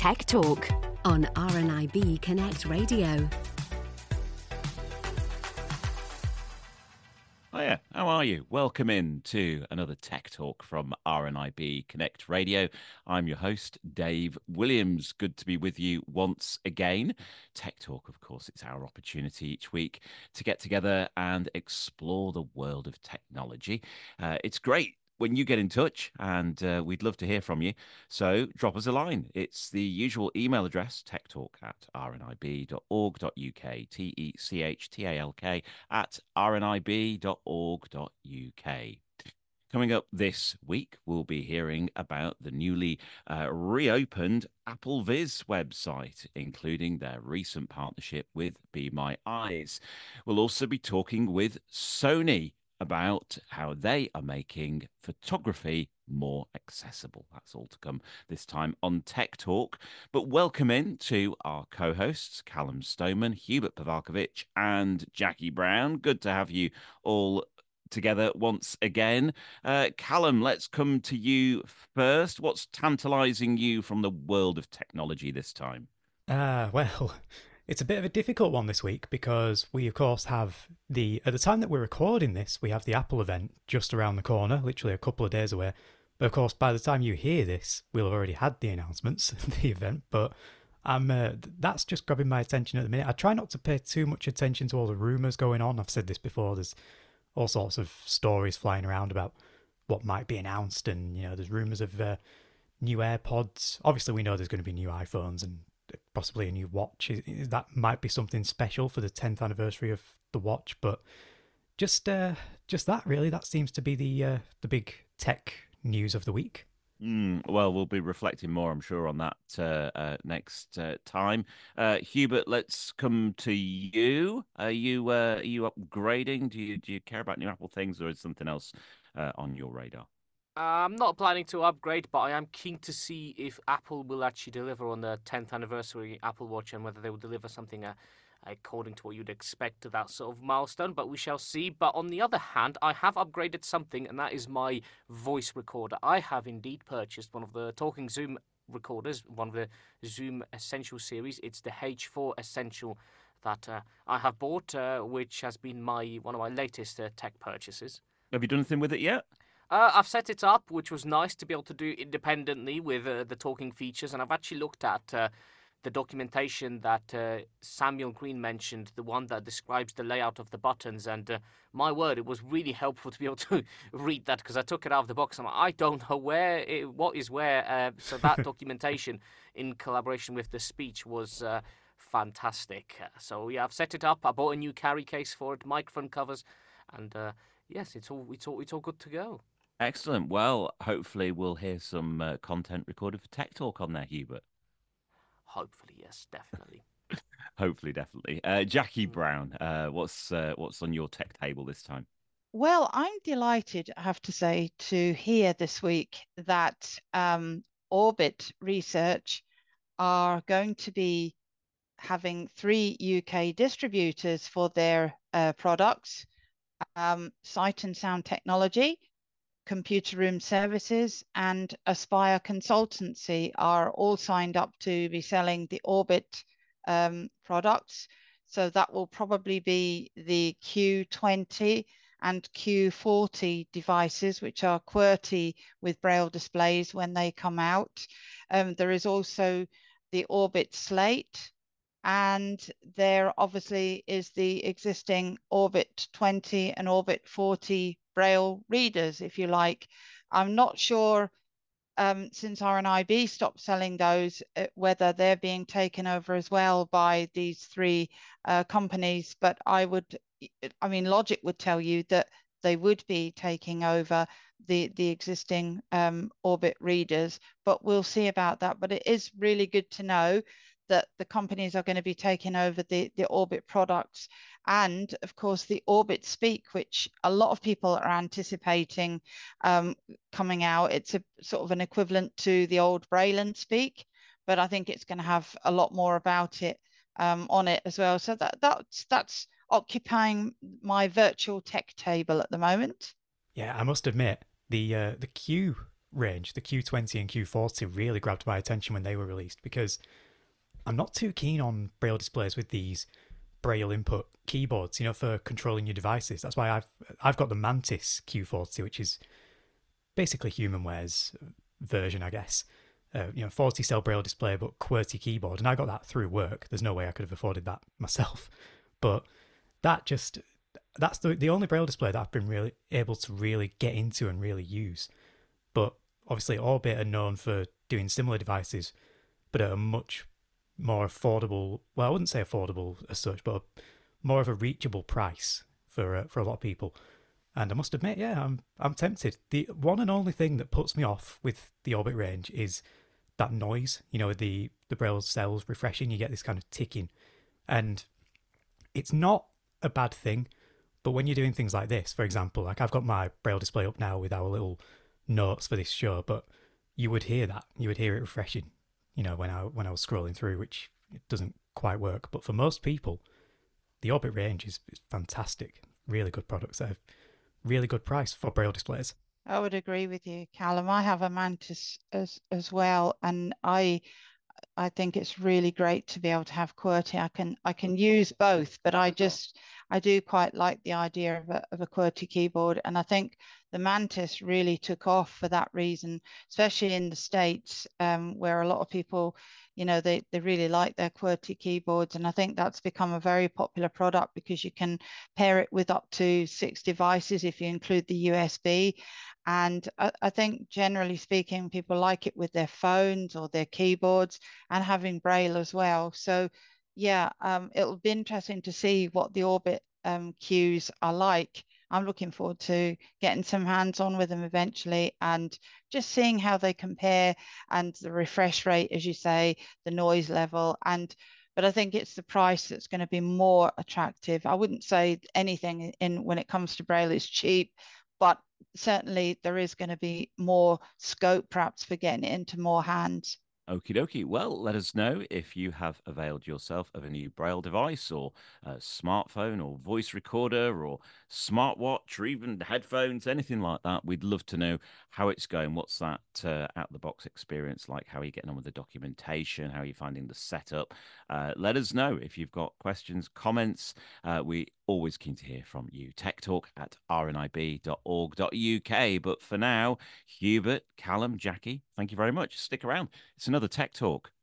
Tech Talk on RNIB Connect Radio. Hiya, how are you? Welcome in to another Tech Talk from RNIB Connect Radio. I'm your host, Dave Williams. Good to be with you once again. Tech Talk, of course, it's our opportunity each week to get together and explore the world of technology. It's great when you get in touch, and we'd love to hear from you. So drop us a line. It's the usual email address, techtalk@rnib.org.uk, techtalk@rnib.org.uk. Coming up this week, we'll be hearing about the newly reopened Apple Viz website, including their recent partnership with Be My Eyes. We'll also be talking with Sony about how they are making photography more accessible. That's all to come this time on Tech Talk. But welcome in to our co-hosts, Callum Stoneman, Hubert Pavalkovich, and Jackie Brown. Good to have you all together once again. Callum, let's come to you first. What's tantalizing you from the world of technology this time? Well, it's a bit of a difficult one this week because we, of course, have at the time that we're recording this, we have the Apple event just around the corner, literally a couple of days away. But of course, by the time you hear this, we'll have already had the announcements of the event. But that's just grabbing my attention at the minute. I try not to pay too much attention to all the rumours going on. I've said this before. There's all sorts of stories flying around about what might be announced, and there's rumours of new AirPods. Obviously, we know there's going to be new iPhones and possibly a new watch. That might be something special for the 10th anniversary of the watch, but just that really, that seems to be the big tech news of the week. Well, we'll be reflecting more, I'm sure, on that next time. Hubert, let's come to you. Are you upgrading? Do you care about new Apple things, or is something else on your radar? I'm not planning to upgrade, but I am keen to see if Apple will actually deliver on the 10th anniversary Apple Watch, and whether they will deliver something according to what you'd expect to that sort of milestone, but we shall see. But on the other hand, I have upgraded something, and that is my voice recorder. I have indeed purchased one of the Talking Zoom recorders, one of the Zoom Essential series. It's the H4 Essential that I have bought, which has been one of my latest tech purchases. Have you done anything with it yet? I've set it up, which was nice to be able to do independently with the talking features, and I've actually looked at the documentation that Samuel Green mentioned, the one that describes the layout of the buttons, and my word, it was really helpful to be able to read that, because I took it out of the box and I don't know what is where, so that documentation in collaboration with the speech was fantastic. So yeah, I've set it up, I bought a new carry case for it, microphone covers, and yes, it's all good to go. Excellent. Well, hopefully we'll hear some content recorded for Tech Talk on there, Hubert. Hopefully, yes, definitely. Hopefully, definitely. Jackie Brown, what's on your tech table this time? Well, I'm delighted, I have to say, to hear this week that Orbit Research are going to be having 3 UK distributors for their products. Sight and Sound Technology, Computer Room Services, and Aspire Consultancy are all signed up to be selling the Orbit products. So that will probably be the Q20 and Q40 devices, which are QWERTY with Braille displays when they come out. There is also the Orbit Slate, and there obviously is the existing Orbit 20 and Orbit 40 Braille readers, if you like. I'm not sure, since RNIB stopped selling those, whether they're being taken over as well by these 3 companies, but logic would tell you that they would be taking over the existing Orbit readers, but we'll see about that. But it is really good to know that the companies are going to be taking over the Orbit products, and of course the Orbit Speak, which a lot of people are anticipating coming out. It's a sort of an equivalent to the old Braille Speak, but I think it's going to have a lot more about it on it as well. So that's occupying my virtual tech table at the moment. Yeah, I must admit the range, the Q20 and Q40 really grabbed my attention when they were released, because I'm not too keen on Braille displays with these Braille input keyboards, for controlling your devices. That's why I've got the Mantis Q40, which is basically HumanWare's version, I guess. 40-cell Braille display, but QWERTY keyboard, and I got that through work. There's no way I could have afforded that myself. But that's the only Braille display that I've been really able to really get into and really use. But obviously Orbit are known for doing similar devices, but at a much more affordable, well, I wouldn't say affordable as such, but more of a reachable price for a lot of people. And I must admit, yeah, I'm tempted. The one and only thing that puts me off with the Orbit range is that noise. The Braille cells refreshing, you get this kind of ticking. And it's not a bad thing, but when you're doing things like this, for example, like I've got my Braille display up now with our little notes for this show, but you would hear that. You would hear it refreshing, when I was scrolling through, which it doesn't quite work. But for most people, the Orbit range is fantastic. Really good products at a really good price for Braille displays. I would agree with you, Callum. I have a Mantis as well, and I think it's really great to be able to have QWERTY. I can use both, but I do quite like the idea of a QWERTY keyboard, and I think the Mantis really took off for that reason, especially in the States, where a lot of people, they really like their QWERTY keyboards, and I think that's become a very popular product because you can pair it with up to 6 devices if you include the USB. And I think generally speaking, people like it with their phones or their keyboards, and having Braille as well. So yeah, it'll be interesting to see what the Orbit cues are like. I'm looking forward to getting some hands-on with them eventually and just seeing how they compare, and the refresh rate, as you say, the noise level. But I think it's the price that's going to be more attractive. I wouldn't say anything when it comes to Braille is cheap, but certainly there is going to be more scope perhaps for getting it into more hands. Okie dokie. Well, let us know if you have availed yourself of a new Braille device or a smartphone or voice recorder or smartwatch or even headphones, anything like that. We'd love to know how it's going. What's that out-the-box experience like? How are you getting on with the documentation? How are you finding the setup? Let us know if you've got questions, comments. We always keen to hear from you. techtalk@rnib.org.uk. But for now, Hubert, Callum, Jackie, thank you very much. Stick around. It's another Tech Talk.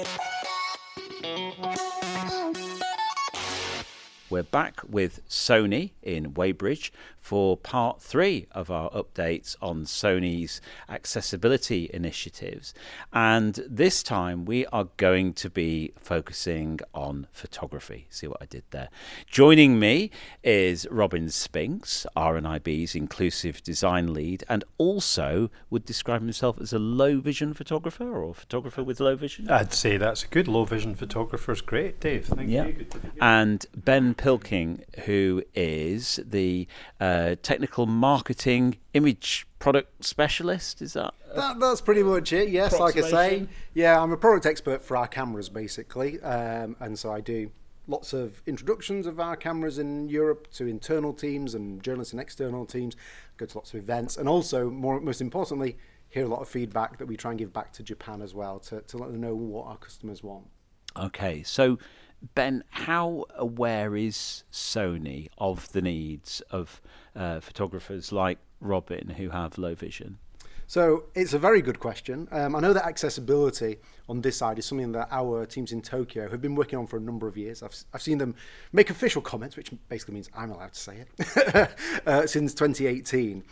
We're back with Sony in Weybridge for part 3 of our updates on Sony's accessibility initiatives. And this time we are going to be focusing on photography. See what I did there? Joining me is Robin Spinks, RNIB's inclusive design lead, and also would describe himself as a low vision photographer or photographer with low vision. I'd say that's a good low vision photographer's great, Dave. Thank you. Good to be here. And Ben Pilking, who is the technical marketing image product specialist. Is that's pretty much it? Yes, like I say, yeah, I'm a product expert for our cameras basically, and so I do lots of introductions of our cameras in Europe to internal teams and journalists and external teams. Go to lots of events, and also most importantly, hear a lot of feedback that we try and give back to Japan as well to let them know what our customers want. Okay, so Ben, how aware is Sony of the needs of photographers like Robin who have low vision? So it's a very good question. I know that accessibility on this side is something that our teams in Tokyo have been working on for a number of years. I've seen them make official comments, which basically means I'm allowed to say it, since 2018.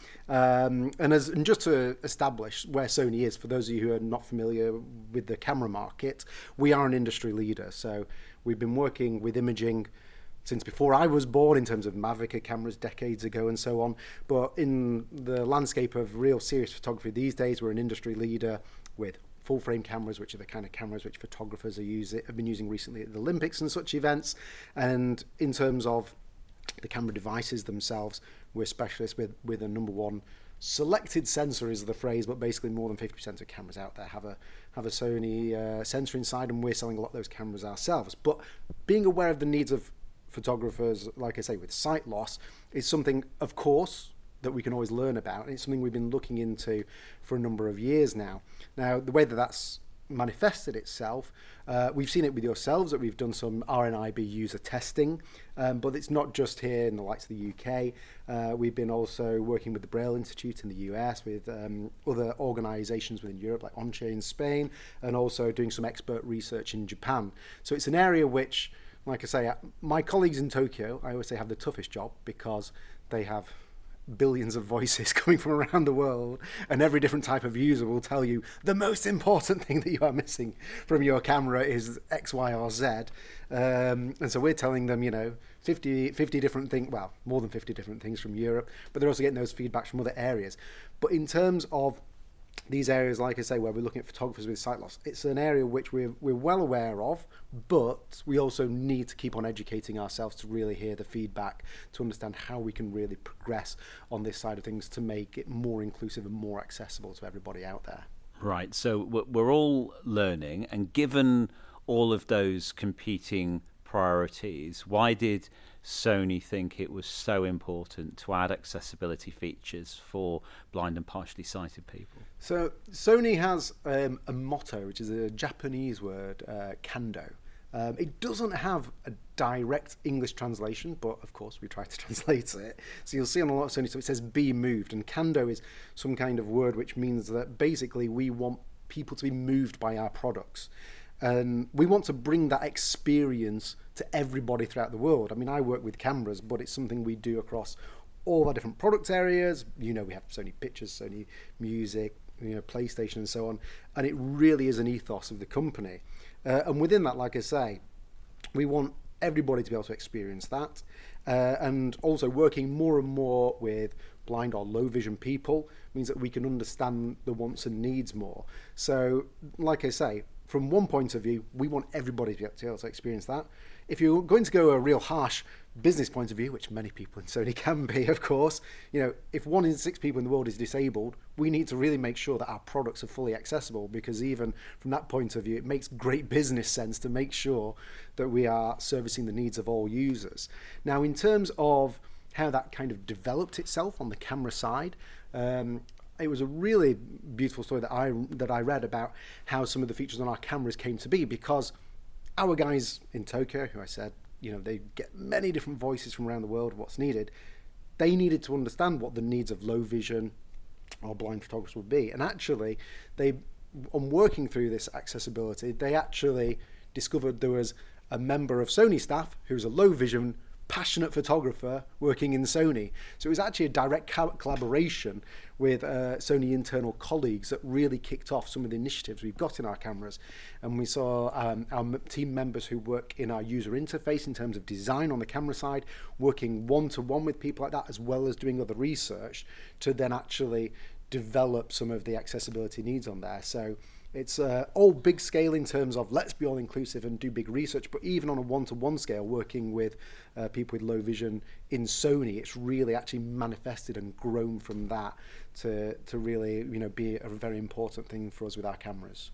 And just to establish where Sony is, for those of you who are not familiar with the camera market, we are an industry leader. So we've been working with imaging since before I was born in terms of Mavica cameras decades ago and so on. But in the landscape of real serious photography these days, we're an industry leader with full frame cameras, which are the kind of cameras which photographers have been using recently at the Olympics and such events. And in terms of the camera devices themselves, we're specialists with a number one selected sensor is the phrase, but basically more than 50% of cameras out there have a Sony sensor inside, and we're selling a lot of those cameras ourselves. But being aware of the needs of photographers, like I say, with sight loss, is something, of course, that we can always learn about, and it's something we've been looking into for a number of years now. Now, the way that that's manifested itself, we've seen it with yourselves, that we've done some RNIB user testing, but it's not just here in the likes of the UK. We've been also working with the Braille Institute in the US, with other organisations within Europe like ONCE in Spain, and also doing some expert research in Japan. So it's an area which, like I say, my colleagues in Tokyo, I always say, have the toughest job, because they have billions of voices coming from around the world, and every different type of user will tell you the most important thing that you are missing from your camera is X, Y, or Z. And so we're telling them, 50 different things, well, more than 50 different things from Europe, but they're also getting those feedbacks from other areas. But in terms of these areas, like I say, where we're looking at photographers with sight loss, it's an area which we're well aware of, but we also need to keep on educating ourselves to really hear the feedback, to understand how we can really progress on this side of things to make it more inclusive and more accessible to everybody out there. Right, so we're all learning, and given all of those competing priorities, why did Sony think it was so important to add accessibility features for blind and partially sighted people? So Sony has a motto, which is a Japanese word, kando. It doesn't have a direct English translation, but of course we try to translate it. So you'll see on a lot of Sony stuff it says "be moved," and kando is some kind of word which means that basically we want people to be moved by our products. And we want to bring that experience to everybody throughout the world. I mean, I work with cameras, but it's something we do across all our different product areas. We have Sony Pictures, Sony Music, PlayStation, and so on. And it really is an ethos of the company. And within that, like I say, we want everybody to be able to experience that. And also working more and more with blind or low vision people means that we can understand the wants and needs more. So, like I say, from one point of view, we want everybody to be able to experience that. If you're going to go a real harsh business point of view, which many people in Sony can be, of course, if 1 in 6 people in the world is disabled, we need to really make sure that our products are fully accessible, because even from that point of view, it makes great business sense to make sure that we are servicing the needs of all users. Now, in terms of how that kind of developed itself on the camera side, it was a really beautiful story that I read about how some of the features on our cameras came to be, because our guys in Tokyo, who I said, they get many different voices from around the world of what's needed. They needed to understand what the needs of low vision or blind photographers would be. And actually, on working through this accessibility, they actually discovered there was a member of Sony staff who's a low vision passionate photographer working in Sony. So it was actually a direct collaboration with Sony internal colleagues that really kicked off some of the initiatives we've got in our cameras. And we saw our team members who work in our user interface in terms of design on the camera side, working one-to-one with people like that, as well as doing other research to then actually develop some of the accessibility needs on there. So it's all big scale in terms of let's be all inclusive and do big research, but even on a one-to-one scale, working with people with low vision in Sony, it's really actually manifested and grown from that to really be a very important thing for us with our cameras.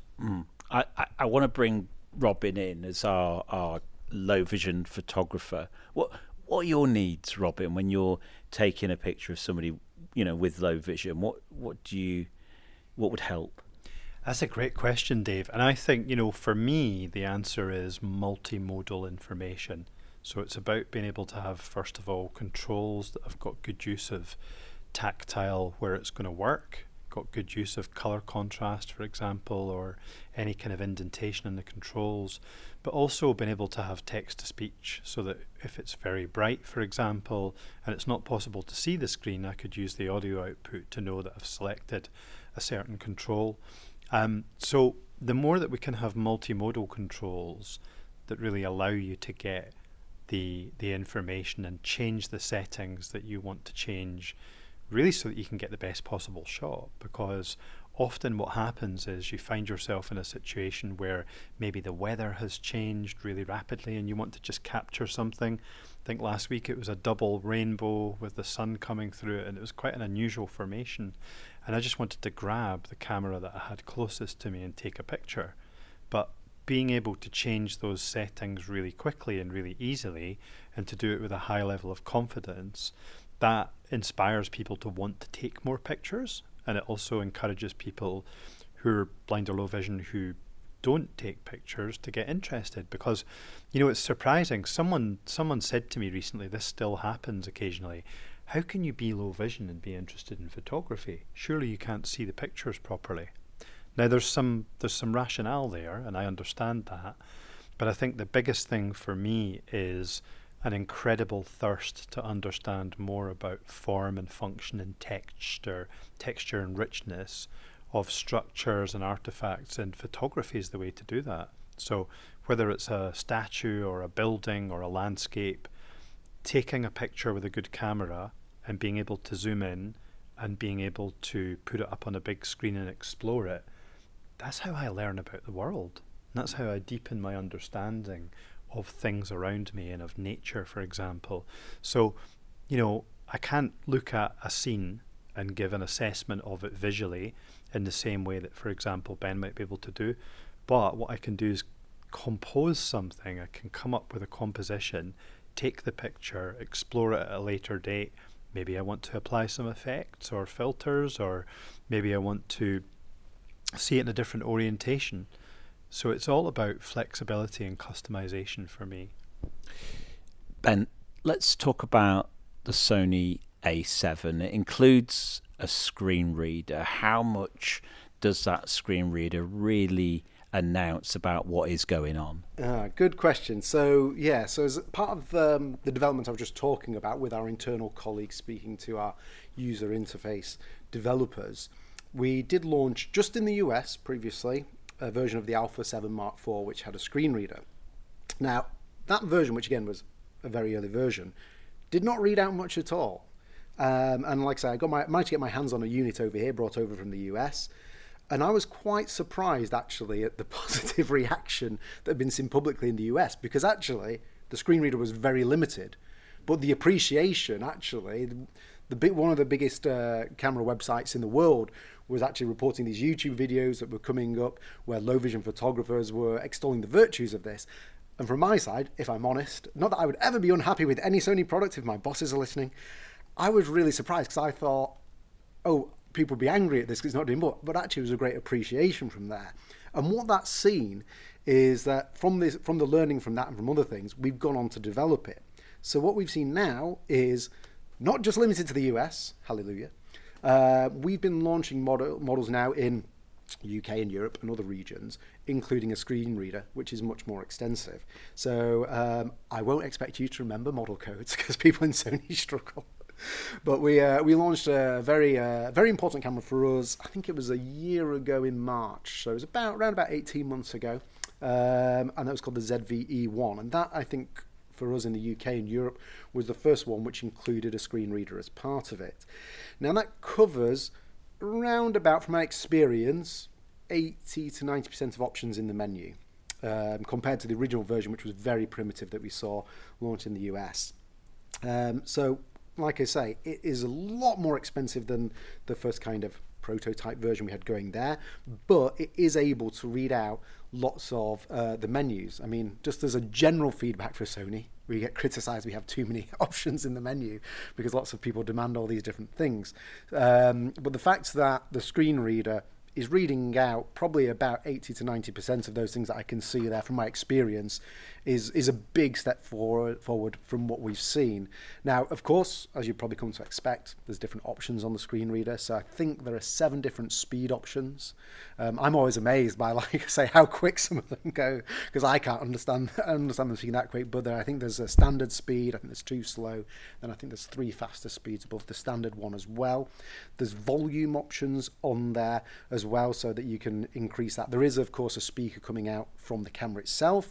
I want to bring Robin in as our low vision photographer. What are your needs, Robin, when you're taking a picture of somebody with low vision? What would help? That's a great question, Dave. And I think, for me, the answer is multimodal information. So it's about being able to have, first of all, controls that have got good use of tactile where it's going to work, got good use of color contrast, for example, or any kind of indentation in the controls, but also being able to have text to speech so that if it's very bright, for example, and it's not possible to see the screen, I could use the audio output to know that I've selected a certain control. So the more that we can have multimodal controls that really allow you to get the information and change the settings that you want to change, really so that you can get the best possible shot, because often what happens is you find yourself in a situation where maybe the weather has changed really rapidly and you want to just capture something. I think last week it was a double rainbow with the sun coming through it, and it was quite an unusual formation. And I just wanted to grab the camera that I had closest to me and take a picture. But being able to change those settings really quickly and really easily, and to do it with a high level of confidence, that inspires people to want to take more pictures, and it also encourages people who are blind or low vision who don't take pictures to get interested. Because, you know, it's surprising. Someone said to me recently, this still happens occasionally, how can you be low vision and be interested in photography? Surely you can't see the pictures properly. Now there's some rationale there, and I understand that, but I think the biggest thing for me is an incredible thirst to understand more about form and function and texture and richness of structures and artifacts, and photography is the way to do that. So whether it's a statue or a building or a landscape, taking a picture with a good camera and being able to zoom in and being able to put it up on a big screen and explore it, that's how I learn about the world. That's how I deepen my understanding of things around me and of nature, for example. So, you know, I can't look at a scene and give an assessment of it visually in the same way that, for example, Ben might be able to do. But what I can do is compose something. I can come up with a composition, take the picture, explore it at a later date. Maybe I want to apply some effects or filters, or maybe I want to see it in a different orientation. So it's all about flexibility and customization for me. Ben, let's talk about the Sony A7. It includes a screen reader. How much does that screen reader really announce about what is going on? Good question. So as part of the development I was just talking about with our internal colleagues speaking to our user interface developers, we did launch just in the US previously a version of the Alpha 7 Mark IV which had a screen reader. Now that version, which again was a very early version, did not read out much at all. And like I say, I managed to get my hands on a unit over here, brought over from the US, and I was quite surprised actually at the positive reaction that had been seen publicly in the US, because actually the screen reader was very limited, but the appreciation actually, one of the biggest camera websites in the world was actually reporting these YouTube videos that were coming up where low vision photographers were extolling the virtues of this. And from my side, if I'm honest, not that I would ever be unhappy with any Sony product if my bosses are listening, I was really surprised because I thought, oh, people would be angry at this because it's not doing more. But actually, it was a great appreciation from there. And what that's seen is that from the learning from that and from other things, we've gone on to develop it. So what we've seen now is not just limited to the US, hallelujah. We've been launching models now in UK and Europe and other regions, including a screen reader, which is much more extensive. So I won't expect you to remember model codes because people in Sony struggle. But we launched a very important camera for us. I think it was a year ago in March, so it was around about 18 months ago, and that was called the ZV-E1. And that, I think, for us in the UK and Europe, was the first one which included a screen reader as part of it. Now that covers round about, from my experience, 80 to 90% of options in the menu, compared to the original version, which was very primitive that we saw launched in the US. So, like I say, it is a lot more expensive than the first kind of prototype version we had going there, but it is able to read out lots of the menus. I mean, just as a general feedback for Sony, we get criticized we have too many options in the menu because lots of people demand all these different things. But the fact that the screen reader is reading out probably about 80 to 90% of those things that I can see there from my experience is a big step forward from what we've seen. Now, of course, as you probably come to expect, there's different options on the screen reader. So I think there are 7 different speed options. I'm always amazed by, like I say, how quick some of them go, because I can't understand them being that quick. But I think there's a standard speed, I think there's 2 slow, then I think there's 3 faster speeds above the standard one as well. There's volume options on there as well, so that you can increase that. There is, of course, a speaker coming out from the camera itself.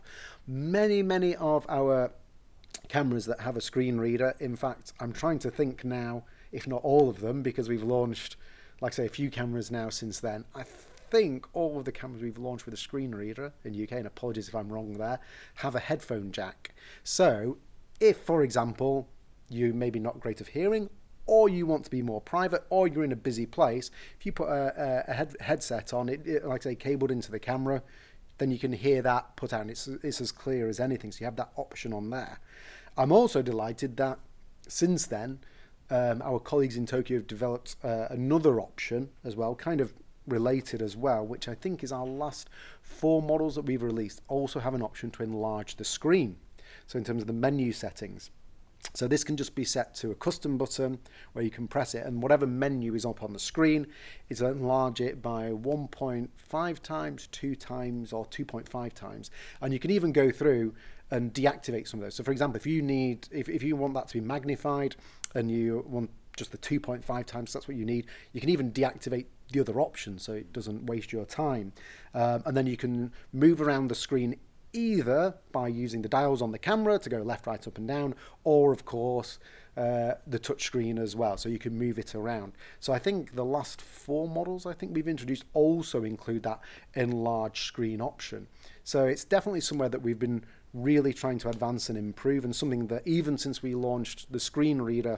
Many of our cameras that have a screen reader, in fact, I'm trying to think now, if not all of them, because we've launched, like I say, a few cameras now since then. I think all of the cameras we've launched with a screen reader in UK, and apologies if I'm wrong there, have a headphone jack. So if, for example, you may be not great of hearing, or you want to be more private, or you're in a busy place, if you put a headset on, it like I say, cabled into the camera, then you can hear that put out, and it's as clear as anything, so you have that option on there. I'm also delighted that since then, our colleagues in Tokyo have developed another option as well, kind of related as well, which I think is our last 4 models that we've released, also have an option to enlarge the screen. So in terms of the menu settings. So this can just be set to a custom button where you can press it, and whatever menu is up on the screen is enlarge it by 1.5 times, 2 times, or 2.5 times. And you can even go through and deactivate some of those. So for example, if you want that to be magnified and you want just the 2.5 times, that's what you need, you can even deactivate the other option so it doesn't waste your time. And then you can move around the screen either by using the dials on the camera to go left, right, up and down, or of course the touch screen as well, so you can move it around. So I think the last 4 models I think we've introduced also include that enlarged screen option. So it's definitely somewhere that we've been really trying to advance and improve, and something that even since we launched the screen reader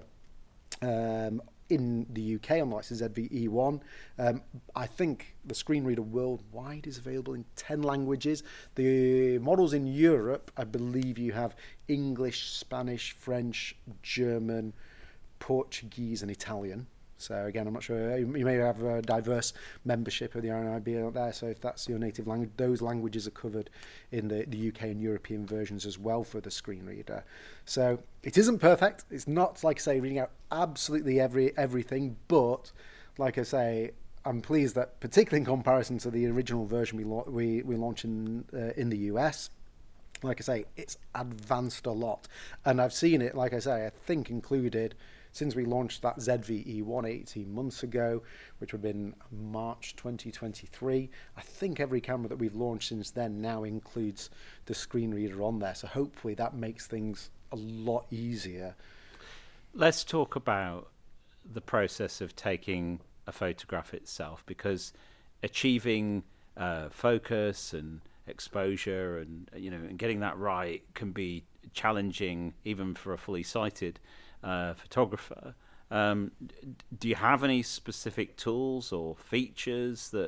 in the UK on the likes of ZV-E1. I think the screen reader worldwide is available in 10 languages. The models in Europe, I believe you have English, Spanish, French, German, Portuguese and Italian. So again, I'm not sure, you may have a diverse membership of the RNIB out there, so if that's your native language, those languages are covered in the UK and European versions as well for the screen reader. So it isn't perfect, it's not, like I say, reading out absolutely everything, but like I say, I'm pleased that particularly in comparison to the original version we launched in the US, like I say, it's advanced a lot. And I've seen it, like I say, I think included since we launched that ZV-E1 18 months ago, which would have been March 2023, I think every camera that we've launched since then now includes the screen reader on there. So hopefully that makes things a lot easier. Let's talk about the process of taking a photograph itself, because achieving focus and exposure and and getting that right can be challenging even for a fully sighted photographer. Do you have any specific tools or features that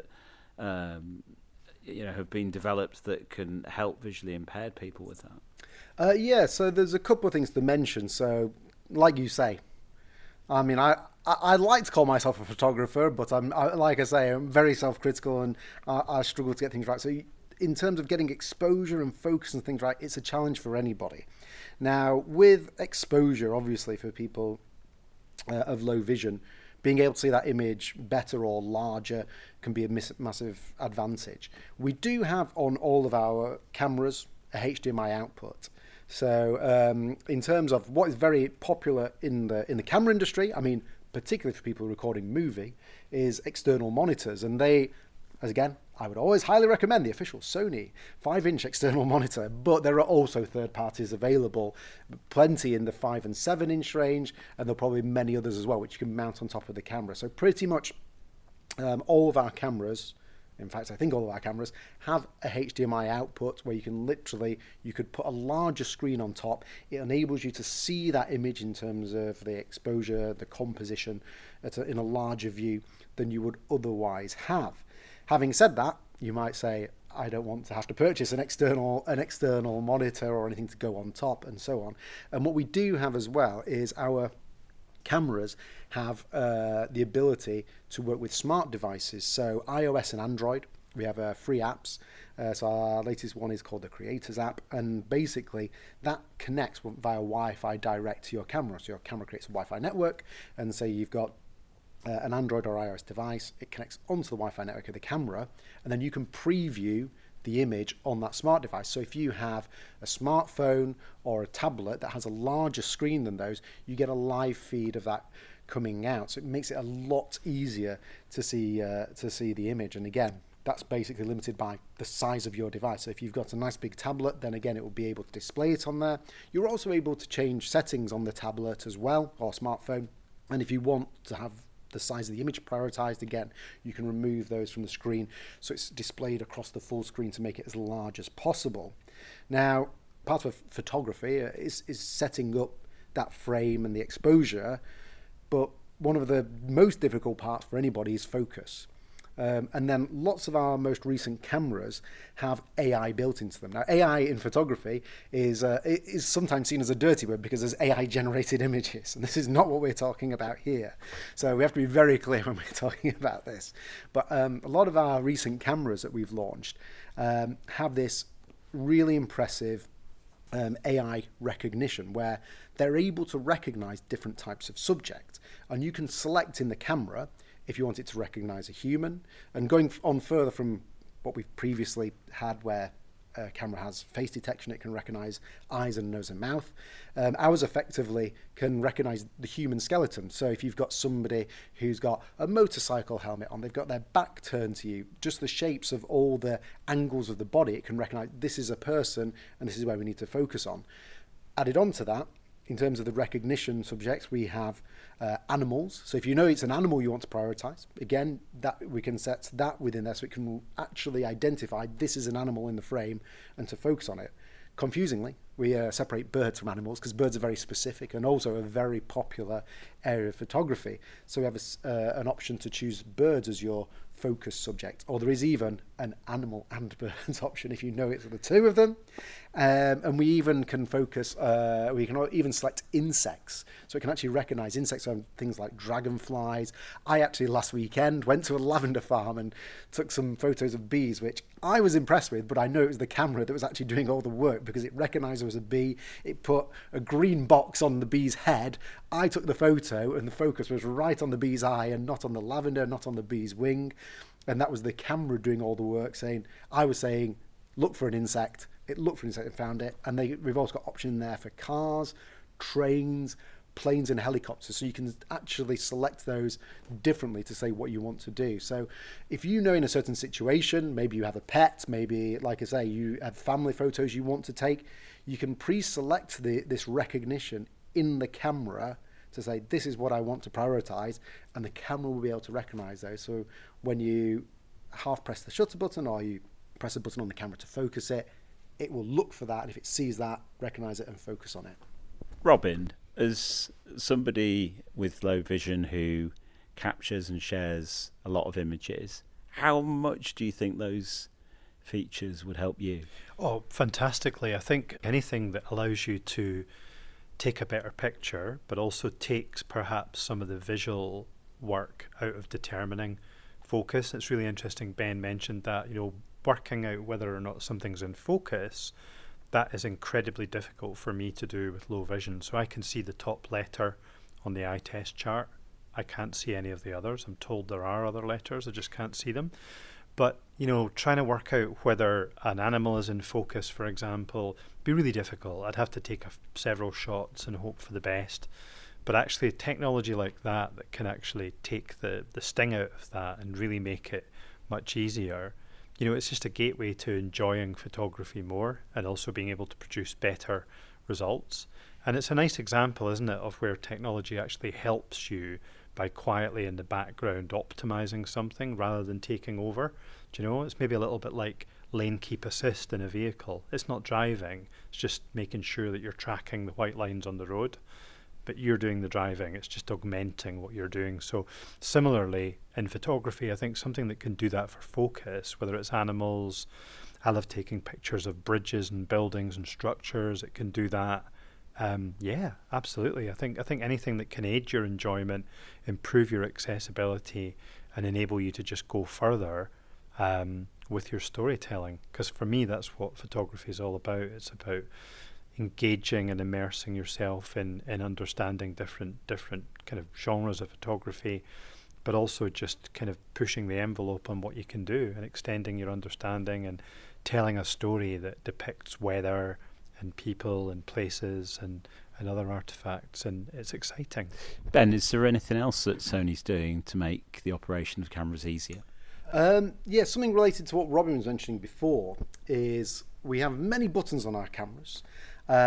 have been developed that can help visually impaired people with that? Yeah, so there's a couple of things to mention. So like you say, I mean, I like to call myself a photographer, but like I say, I'm very self-critical and I struggle to get things right. So in terms of getting exposure and focus and things right, it's a challenge for anybody. Now, with exposure, obviously, for people of low vision, being able to see that image better or larger can be a massive advantage. We do have on all of our cameras a HDMI output. So in terms of what is very popular in the camera industry, I mean, particularly for people recording movie, is external monitors. And they, as again, I would always highly recommend the official Sony 5-inch external monitor, but there are also third parties available, plenty in the 5 and 7-inch range, and there are probably many others as well, which you can mount on top of the camera. So pretty much all of our cameras, in fact, I think all of our cameras have a HDMI output where you could put a larger screen on top. It enables you to see that image in terms of the exposure, the composition in a larger view than you would otherwise have. Having said that, you might say, I don't want to have to purchase an external monitor or anything to go on top and so on. And what we do have as well is our cameras have the ability to work with smart devices. So iOS and Android, we have free apps. So our latest one is called the Creators app, and basically that connects via Wi-Fi direct to your camera. So your camera creates a Wi-Fi network, and say you've got an Android or iOS device, it connects onto the Wi-Fi network of the camera, and then you can preview the image on that smart device. So if you have a smartphone or a tablet that has a larger screen than those, you get a live feed of that coming out. So it makes it a lot easier to see the image. And again, that's basically limited by the size of your device. So if you've got a nice big tablet, then again, it will be able to display it on there. You're also able to change settings on the tablet as well, or smartphone. And if you want to have the size of the image prioritized, again, you can remove those from the screen so it's displayed across the full screen to make it as large as possible. Now, part of photography is setting up that frame and the exposure, but one of the most difficult parts for anybody is focus. And then lots of our most recent cameras have AI built into them. Now, AI in photography is sometimes seen as a dirty word because there's AI-generated images, and this is not what we're talking about here. So we have to be very clear when we're talking about this. But a lot of our recent cameras that we've launched have this really impressive AI recognition where they're able to recognize different types of subject, and you can select in the camera if you want it to recognize a human. And going on further from what we've previously had where a camera has face detection, it can recognize eyes and nose and mouth. Ours effectively can recognize the human skeleton. So if you've got somebody who's got a motorcycle helmet on, they've got their back turned to you, just the shapes of all the angles of the body, it can recognize this is a person and this is where we need to focus on. Added on to that, in terms of the recognition subjects, we have animals. So if you know it's an animal you want to prioritize, again, that we can set that within there so it can actually identify this is an animal in the frame and to focus on it. Confusingly, we separate birds from animals because birds are very specific and also a very popular area of photography. So we have an option to choose birds as your focus subject, or there is even an animal and birds option if you know it's the two of them. And we even can focus, we can even select insects. So it can actually recognize insects on things like dragonflies. I actually last weekend went to a lavender farm and took some photos of bees, which I was impressed with, but I know it was the camera that was actually doing all the work because it recognized there was a bee. It put a green box on the bee's head. I took the photo and the focus was right on the bee's eye and not on the lavender, not on the bee's wing. And that was the camera doing all the work, I was saying, look for an insect. It looked for an insect and found it. And we've also got option there for cars, trains, planes and helicopters. So you can actually select those differently to say what you want to do. So if you know in a certain situation, maybe you have a pet, maybe, like I say, you have family photos you want to take, you can pre-select this recognition in the camera to say, this is what I want to prioritize, and the camera will be able to recognize those. So when you half press the shutter button or you press a button on the camera to focus it, it will look for that, and if it sees that, recognize it and focus on it. Robin, as somebody with low vision who captures and shares a lot of images, how much do you think those features would help you? Oh, fantastically. I think anything that allows you to take a better picture, but also takes perhaps some of the visual work out of determining focus. It's really interesting. Ben mentioned that, working out whether or not something's in focus, that is incredibly difficult for me to do with low vision. So I can see the top letter on the eye test chart. I can't see any of the others. I'm told there are other letters, I just can't see them. But, trying to work out whether an animal is in focus, for example, be really difficult. I'd have to take several shots and hope for the best. But actually technology like that can actually take the sting out of that and really make it much easier. It's just a gateway to enjoying photography more and also being able to produce better results. And it's a nice example, isn't it, of where technology actually helps you by quietly in the background optimizing something rather than taking over. It's maybe a little bit like lane keep assist in a vehicle. It's not driving, it's just making sure that you're tracking the white lines on the road, but you're doing the driving. It's just augmenting what you're doing. So similarly in photography, I think something that can do that for focus, whether it's animals, I love taking pictures of bridges and buildings and structures, it can do that. Yeah, absolutely. I think anything that can aid your enjoyment, improve your accessibility, and enable you to just go further with your storytelling. Because for me, that's what photography is all about. It's about engaging and immersing yourself in understanding different kind of genres of photography, but also just kind of pushing the envelope on what you can do and extending your understanding and telling a story that depicts weather and people and places and other artifacts, and it's exciting. Ben, is there anything else that Sony's doing to make the operation of cameras easier? Yeah, something related to what Robin was mentioning before is we have many buttons on our cameras,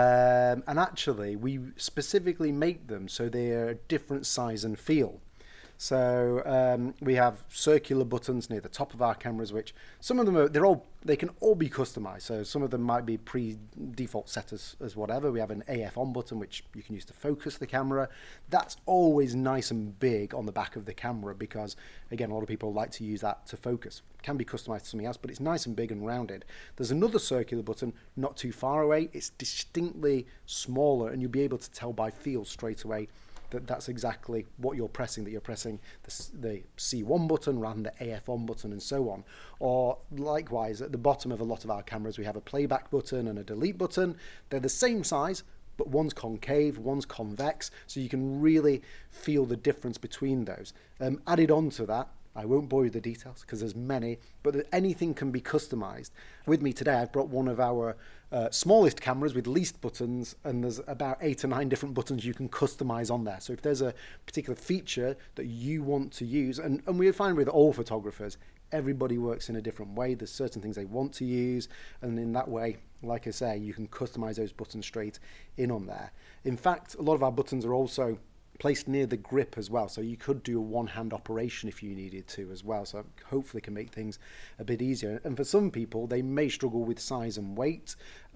and actually we specifically make them so they're different size and feel. So we have circular buttons near the top of our cameras, which some of them they can all be customized. So some of them might be default set as whatever. We have an AF on button, which you can use to focus the camera. That's always nice and big on the back of the camera because, again, a lot of people like to use that to focus. It can be customized to something else, but it's nice and big and rounded. There's another circular button not too far away. It's distinctly smaller, and you'll be able to tell by feel straight away that's exactly what you're pressing, that you're pressing the C1 button rather than the AF on button and so on. Or likewise, at the bottom of a lot of our cameras, we have a playback button and a delete button. They're the same size, but one's concave, one's convex, so you can really feel the difference between those. Added on to that, I won't bore you with the details because there's many, but anything can be customized. With me today, I've brought one of our smallest cameras with least buttons, and there's about 8 or 9 different buttons you can customize on there. So if there's a particular feature that you want to use, and we find with all photographers, everybody works in a different way. There's certain things they want to use, and in that way, like I say, you can customize those buttons straight in on there. In fact, a lot of our buttons are also placed near the grip as well, so you could do a one-hand operation if you needed to as well, so hopefully can make things a bit easier. And for some people, they may struggle with size and weight,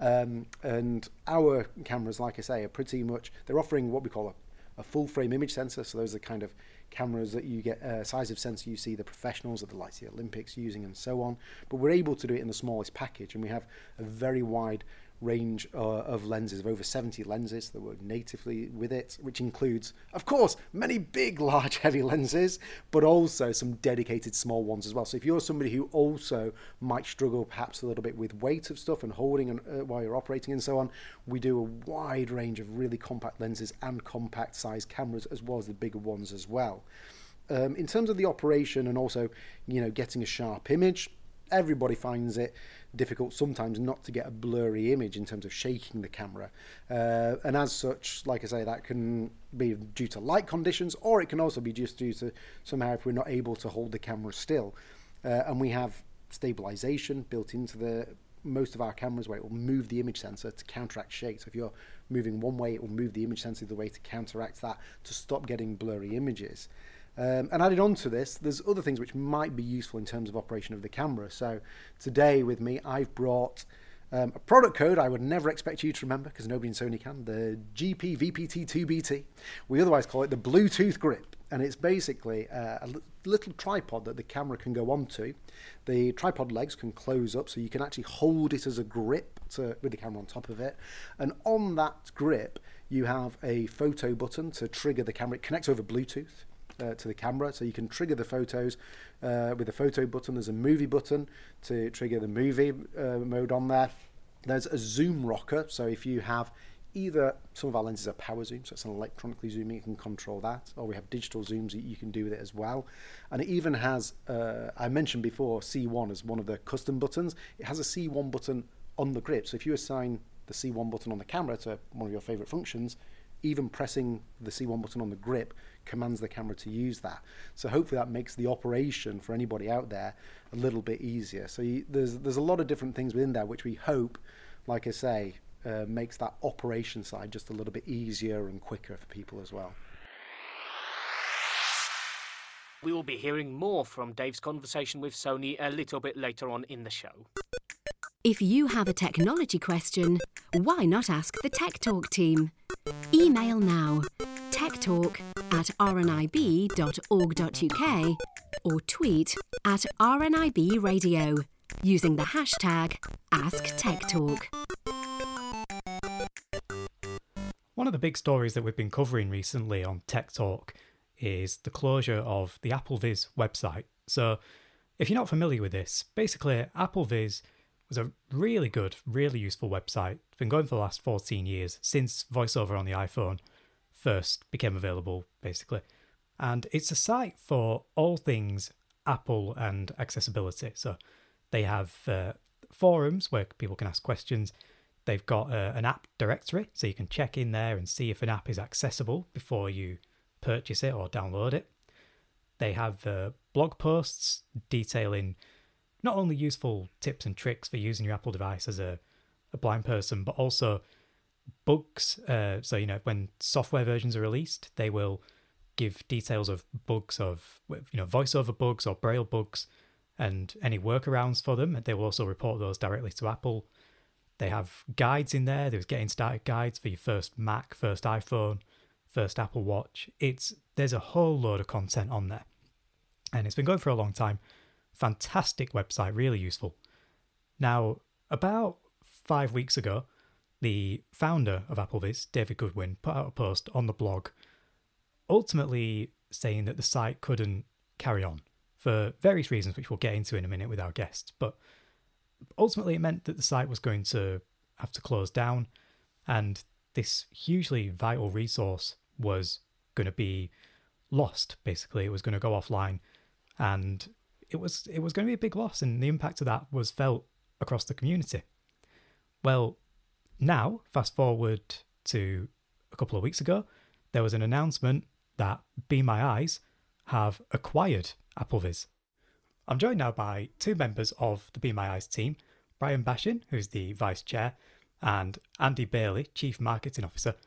and our cameras, like I say, are pretty much, they're offering what we call a full frame image sensor. So those are kind of cameras that you get size of sensor you see the professionals at the likes of the Olympics using and so on, but we're able to do it in the smallest package, and we have a very wide range of lenses, of over 70 lenses that work natively with it, which includes, of course, many big, large, heavy lenses, but also some dedicated small ones as well. So if you're somebody who also might struggle perhaps a little bit with weight of stuff and holding while you're operating and so on, we do a wide range of really compact lenses and compact size cameras as well as the bigger ones as well. In terms of the operation and also, getting a sharp image, everybody finds it difficult sometimes not to get a blurry image in terms of shaking the camera, and as such, like I say, that can be due to light conditions, or it can also be just due to somehow if we're not able to hold the camera still, and we have stabilization built into most of our cameras where it will move the image sensor to counteract shake. So if you're moving one way, it will move the image sensor the way to counteract that, to stop getting blurry images. And added on to this, there's other things which might be useful in terms of operation of the camera. So today with me, I've brought a product code I would never expect you to remember because nobody in Sony can, the GP-VPT2BT. We otherwise call it the Bluetooth grip. And it's basically a little tripod that the camera can go onto. The tripod legs can close up so you can actually hold it as a grip with the camera on top of it. And on that grip, you have a photo button to trigger the camera. It connects over Bluetooth to the camera, so you can trigger the photos with the photo button. There's a movie button to trigger the movie mode on there. There's a zoom rocker, so if you have either, some of our lenses are power zoom, so it's an electronically zooming, you can control that, or we have digital zooms that you can do with it as well. And it even has, I mentioned before, C1 as one of the custom buttons. It has a C1 button on the grip, so if you assign the C1 button on the camera to one of your favorite functions, even pressing the C1 button on the grip commands the camera to use that. So hopefully that makes the operation for anybody out there a little bit easier. So there's a lot of different things within there which we hope, like I say, makes that operation side just a little bit easier and quicker for people as well. We will be hearing more from Dave's conversation with Sony a little bit later on in the show. If you have a technology question, why not ask the Tech Talk team? Email now, techtalk@rnib.org.uk or tweet @RNIBradio using the hashtag AskTechTalk. One of the big stories that we've been covering recently on Tech Talk is the closure of the AppleVis website. So if you're not familiar with this, basically AppleVis was a really good, really useful website. It's been going for the last 14 years, since VoiceOver on the iPhone first became available, basically. And it's a site for all things Apple and accessibility. So they have forums where people can ask questions. They've got an app directory, so you can check in there and see if an app is accessible before you purchase it or download it. They have blog posts detailing not only useful tips and tricks for using your Apple device as a blind person, but also bugs. So, when software versions are released, they will give details of bugs, of voiceover bugs or braille bugs, and any workarounds for them. And they will also report those directly to Apple. They have guides in there. There's getting started guides for your first Mac, first iPhone, first Apple Watch. There's a whole load of content on there. And it's been going for a long time. Fantastic website, really useful. Now, about 5 weeks ago, the founder of AppleVis, David Goodwin, put out a post on the blog ultimately saying that the site couldn't carry on for various reasons, which we'll get into in a minute with our guests. But ultimately, it meant that the site was going to have to close down, and this hugely vital resource was going to be lost. Basically, it was going to go offline, and it was going to be a big loss, and the impact of that was felt across the community. Well, now, fast forward to a couple of weeks ago, there was an announcement that Be My Eyes have acquired AppleVis. I'm joined now by two members of the Be My Eyes team, Brian Bashin, who's the vice chair, and Andy Bailey, chief marketing officer.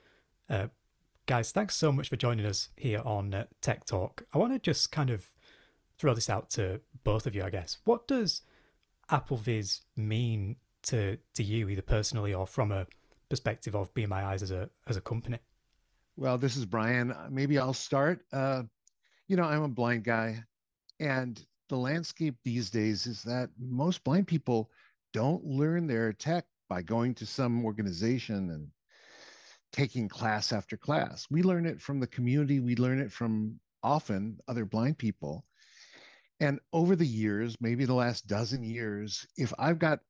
Guys, thanks so much for joining us here on Tech Talk. I want to just kind of throw this out to both of you, I guess. What does AppleVis mean to you, either personally or from a perspective of Be My Eyes as a company? Well, this is Brian. Maybe I'll start. I'm a blind guy, and the landscape these days is that most blind people don't learn their tech by going to some organization and taking class after class. We learn it from the community. We learn it from often other blind people. And over the years, maybe the last dozen years, if I've got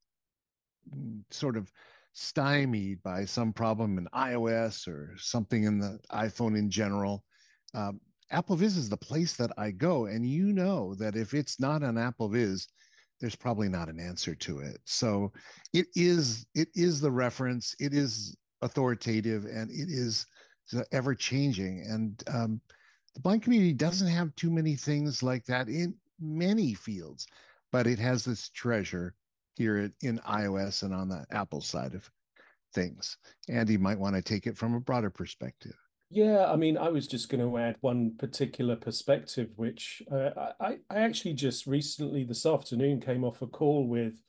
sort of stymied by some problem in iOS or something in the iPhone in general, AppleVis is the place that I go. And you know that if it's not an AppleVis, there's probably not an answer to it. So it is the reference, it is authoritative, and it is ever changing. And the blind community doesn't have too many things like that in many fields, but it has this treasure here in iOS and on the Apple side of things. Andy might want to take it from a broader perspective. Yeah, I mean, I was just going to add one particular perspective, which I actually just recently this afternoon came off a call with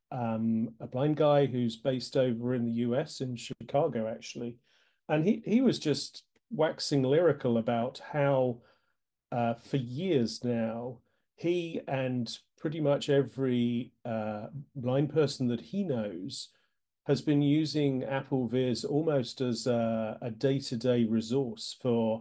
a blind guy who's based over in the US, in Chicago, actually. And he was just waxing lyrical about how for years now, he and pretty much every blind person that he knows has been using AppleVis almost as a day-to-day resource for,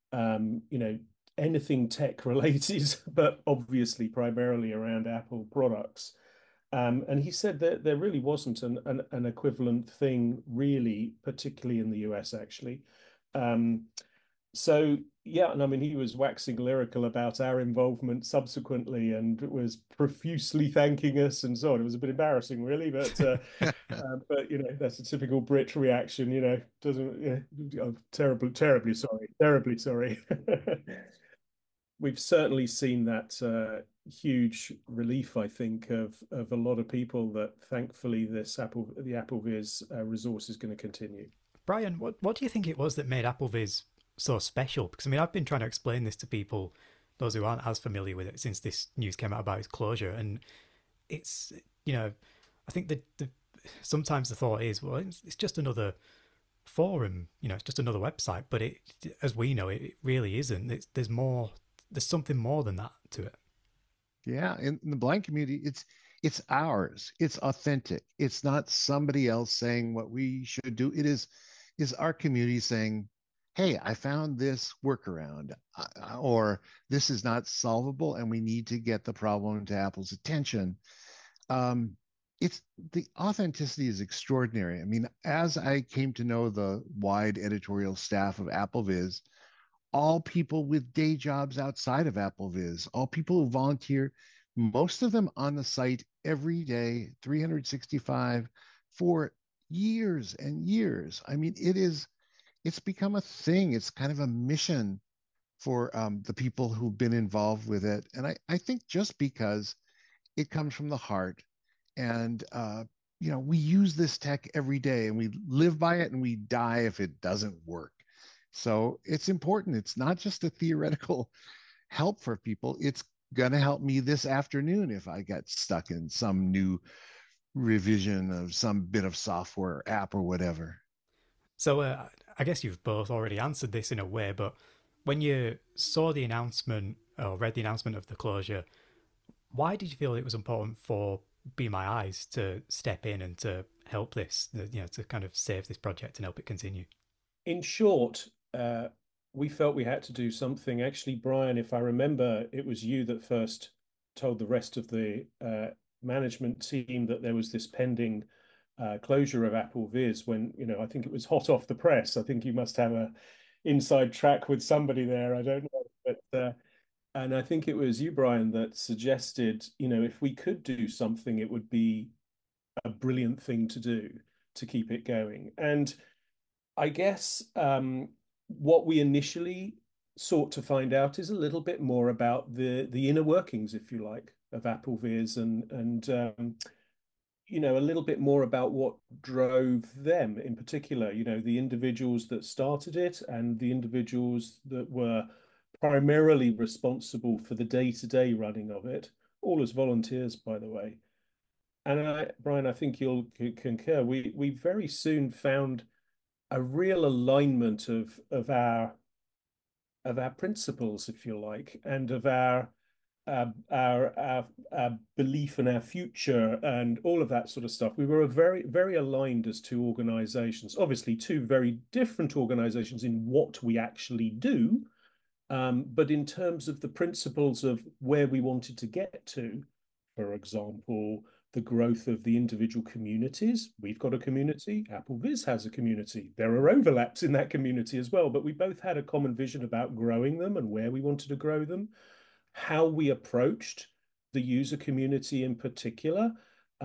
anything tech related, but obviously primarily around Apple products. And he said that there really wasn't an equivalent thing, really, particularly in the US, actually. So, yeah, and I mean, he was waxing lyrical about our involvement subsequently and was profusely thanking us and so on. It was a bit embarrassing, really, but that's a typical Brit reaction, doesn't, I'm terribly sorry. We've certainly seen that huge relief, I think, of a lot of people that thankfully the AppleVis resource is going to continue. Brian, what do you think it was that made AppleVis so special? Because I mean, I've been trying to explain this to people, those who aren't as familiar with it, since this news came out about its closure, and it's I think that sometimes the thought is, well, it's just another forum, it's just another website, but it, as we know, it really isn't. There's something more than that to it. Yeah, in the blind community, it's ours. It's authentic. It's not somebody else saying what we should do. It is our community saying, hey, I found this workaround, or this is not solvable and we need to get the problem to Apple's attention. It's the authenticity is extraordinary. I mean, as I came to know the wide editorial staff of AppleVis, all people with day jobs outside of AppleVis, all people who volunteer, most of them on the site every day, 365 for years and years. I mean, it's become a thing. It's kind of a mission for the people who've been involved with it. And I think just because it comes from the heart and, we use this tech every day and we live by it and we die if it doesn't work. So it's important. It's not just a theoretical help for people. It's going to help me this afternoon if I get stuck in some new revision of some bit of software app or whatever. So I guess you've both already answered this in a way, but when you saw the announcement or read the announcement of the closure, why did you feel it was important for Be My Eyes to step in and to help this, to kind of save this project and help it continue? In short, we felt we had to do something. Actually, Brian, if I remember, it was you that first told the rest of the management team that there was this pending closure of Apple Viz when, I think it was hot off the press. I think you must have a inside track with somebody there. I don't know. But and I think it was you, Brian, that suggested, if we could do something, it would be a brilliant thing to do to keep it going. And I guess what we initially sought to find out is a little bit more about the inner workings, if you like, of Apple Viz and a little bit more about what drove them in particular, the individuals that started it and the individuals that were primarily responsible for the day-to-day running of it, all as volunteers, by the way. And Brian, I think you'll concur. We very soon found a real alignment of our principles, if you like, and of our belief in our future and all of that sort of stuff. We were very, very aligned as two organizations, obviously two very different organizations in what we actually do. But in terms of the principles of where we wanted to get to, for example, the growth of the individual communities. We've got a community, Apple Viz has a community. There are overlaps in that community as well, but we both had a common vision about growing them and where we wanted to grow them, how we approached the user community in particular,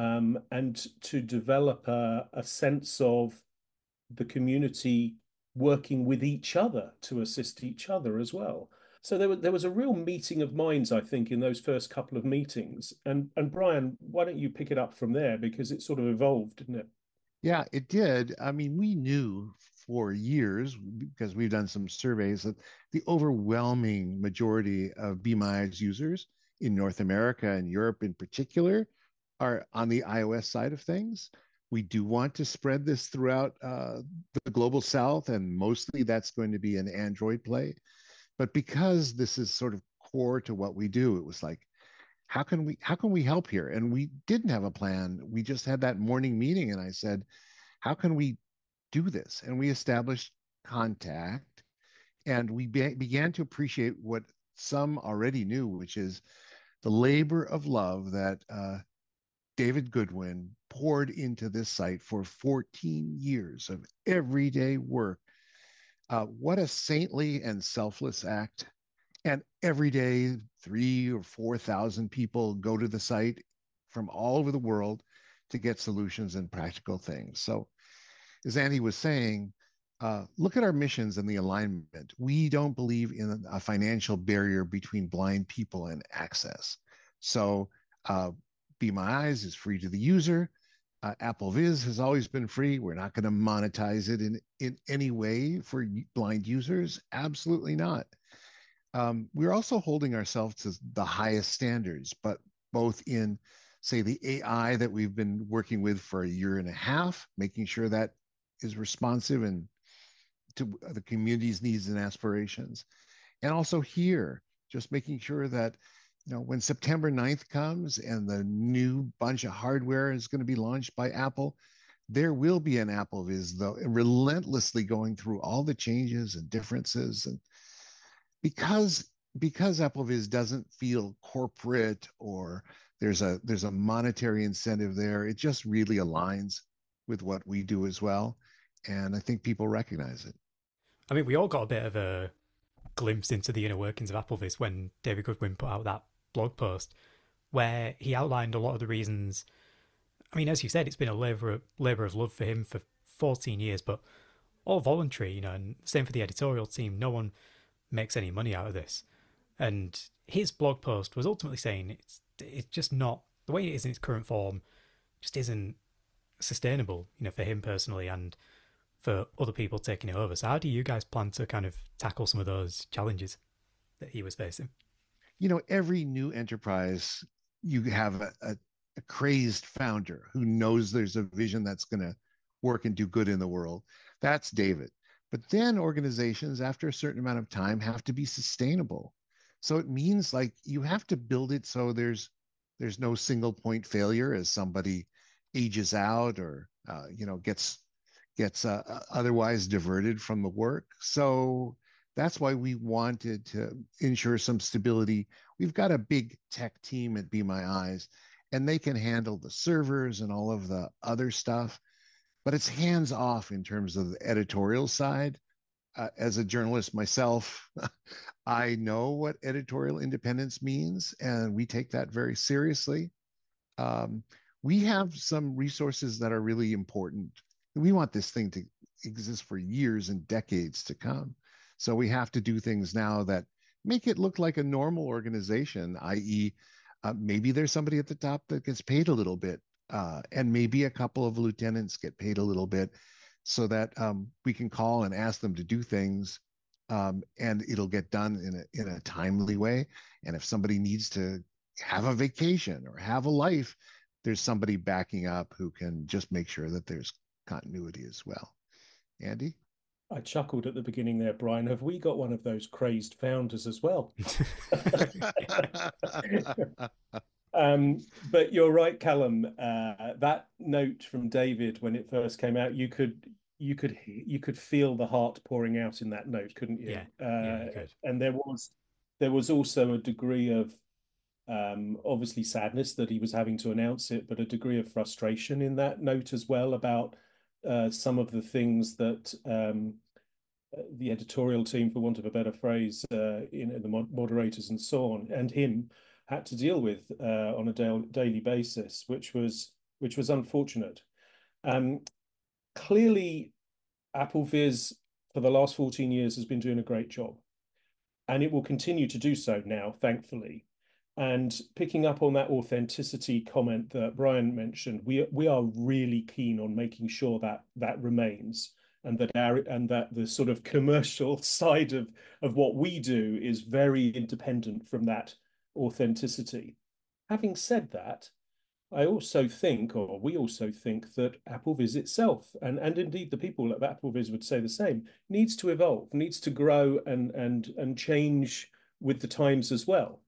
and to develop a sense of the community working with each other to assist each other as well. So there was a real meeting of minds, I think, in those first couple of meetings. And Brian, why don't you pick it up from there, because it sort of evolved, didn't it? Yeah, it did. I mean, we knew for years, because we've done some surveys, that the overwhelming majority of Be My Eyes users in North America and Europe in particular are on the iOS side of things. We do want to spread this throughout the global south, and mostly that's going to be an Android play. But because this is sort of core to what we do, it was like, how can we help here? And we didn't have a plan. We just had that morning meeting, and I said, how can we do this? And we established contact, and we began to appreciate what some already knew, which is the labor of love that David Goodwin poured into this site for 14 years of everyday work. What a saintly and selfless act. And every day, 3,000 or 4,000 people go to the site from all over the world to get solutions and practical things. So, as Andy was saying, look at our missions and the alignment. We don't believe in a financial barrier between blind people and access. So, Be My Eyes is free to the user. Apple Viz has always been free. We're not going to monetize it in any way for blind users. Absolutely not. We're also holding ourselves to the highest standards, but both in, say, the AI that we've been working with for a year and a half, making sure that is responsive and to the community's needs and aspirations. And also here, just making sure that when September 9th comes and the new bunch of hardware is going to be launched by Apple, there will be an Apple Viz, though, relentlessly going through all the changes and differences. And because Apple Viz doesn't feel corporate or there's a monetary incentive there, it just really aligns with what we do as well. And I think people recognize it. I mean, we all got a bit of a glimpse into the inner workings of Apple Viz when David Goodwin put out that blog post where he outlined a lot of the reasons. I mean, as you said, it's been a labor of love for him for 14 years, but all voluntary, and same for the editorial team. No one makes any money out of this. And his blog post was ultimately saying it's just not, the way it is in its current form just isn't sustainable, for him personally and for other people taking it over. So how do you guys plan to kind of tackle some of those challenges that he was facing? Every new enterprise, you have a crazed founder who knows there's a vision that's going to work and do good in the world. That's David. But then organizations, after a certain amount of time, have to be sustainable. So it means like you have to build it so there's no single point failure as somebody ages out or gets otherwise diverted from the work. So that's why we wanted to ensure some stability. We've got a big tech team at Be My Eyes, and they can handle the servers and all of the other stuff, but it's hands off in terms of the editorial side. As a journalist myself, I know what editorial independence means, and we take that very seriously. We have some resources that are really important. We want this thing to exist for years and decades to come. So we have to do things now that make it look like a normal organization, i.e., maybe there's somebody at the top that gets paid a little bit, and maybe a couple of lieutenants get paid a little bit, so that we can call and ask them to do things, and it'll get done in a timely way. And if somebody needs to have a vacation or have a life, there's somebody backing up who can just make sure that there's continuity as well. Andy? I chuckled at the beginning there, Brian. Have we got one of those crazed founders as well? But you're right, Callum. That note from David when it first came out, you could feel the heart pouring out in that note, couldn't you? Yeah, you could. And there was also a degree of obviously sadness that he was having to announce it, but a degree of frustration in that note as well about some of the things that the editorial team, for want of a better phrase, the moderators and so on, and him had to deal with on a daily basis, which was unfortunate. Clearly, AppleVis for the last 14 years has been doing a great job, and it will continue to do so now, thankfully. And picking up on that authenticity comment that Brian mentioned, we are really keen on making sure that remains, and that the sort of commercial side of what we do is very independent from that authenticity. Having said that, we also think that AppleVis itself, and indeed the people at AppleVis would say the same, needs to evolve, needs to grow and change with the times as well.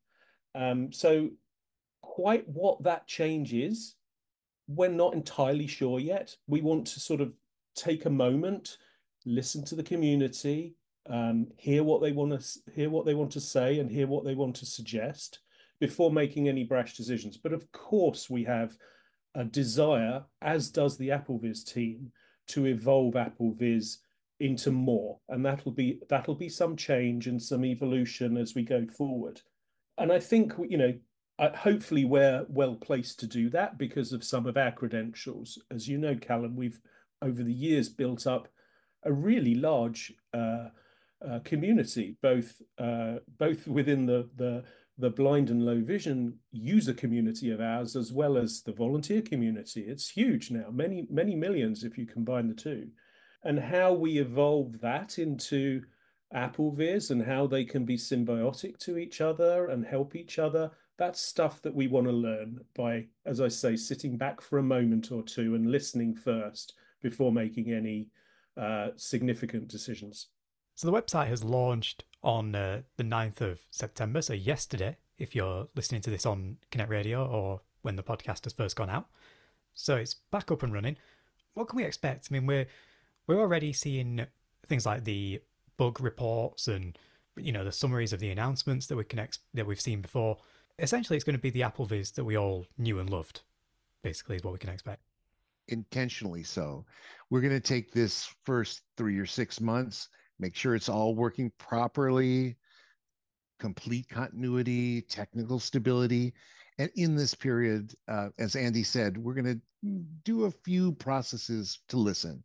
So quite what that change is, we're not entirely sure yet. We want to sort of take a moment, listen to the community, hear what they want to say and hear what they want to suggest before making any brash decisions. But of course, we have a desire, as does the AppleVis team, to evolve AppleVis into more, and that'll be some change and some evolution as we go forward. And I think hopefully we're well placed to do that because of some of our credentials. As you know, Callum, we've over the years built up a really large community, both within the blind and low vision user community of ours, as well as the volunteer community. It's huge now, many millions if you combine the two. And how we evolve that into AppleVis and how they can be symbiotic to each other and help each other, that's stuff that we want to learn by, as I say, sitting back for a moment or two and listening first before making any significant decisions. So the website has launched on the 9th of September, so yesterday, if you're listening to this on Connect Radio or when the podcast has first gone out. So it's back up and running. What can we expect? I mean, we're already seeing things like the bug reports and the summaries of the announcements that we've seen before. Essentially, it's going to be the AppleVis that we all knew and loved, basically, is what we can expect. Intentionally so. We're going to take this first 3 or 6 months, make sure it's all working properly, complete continuity, technical stability. And in this period, as Andy said, we're going to do a few processes to listen.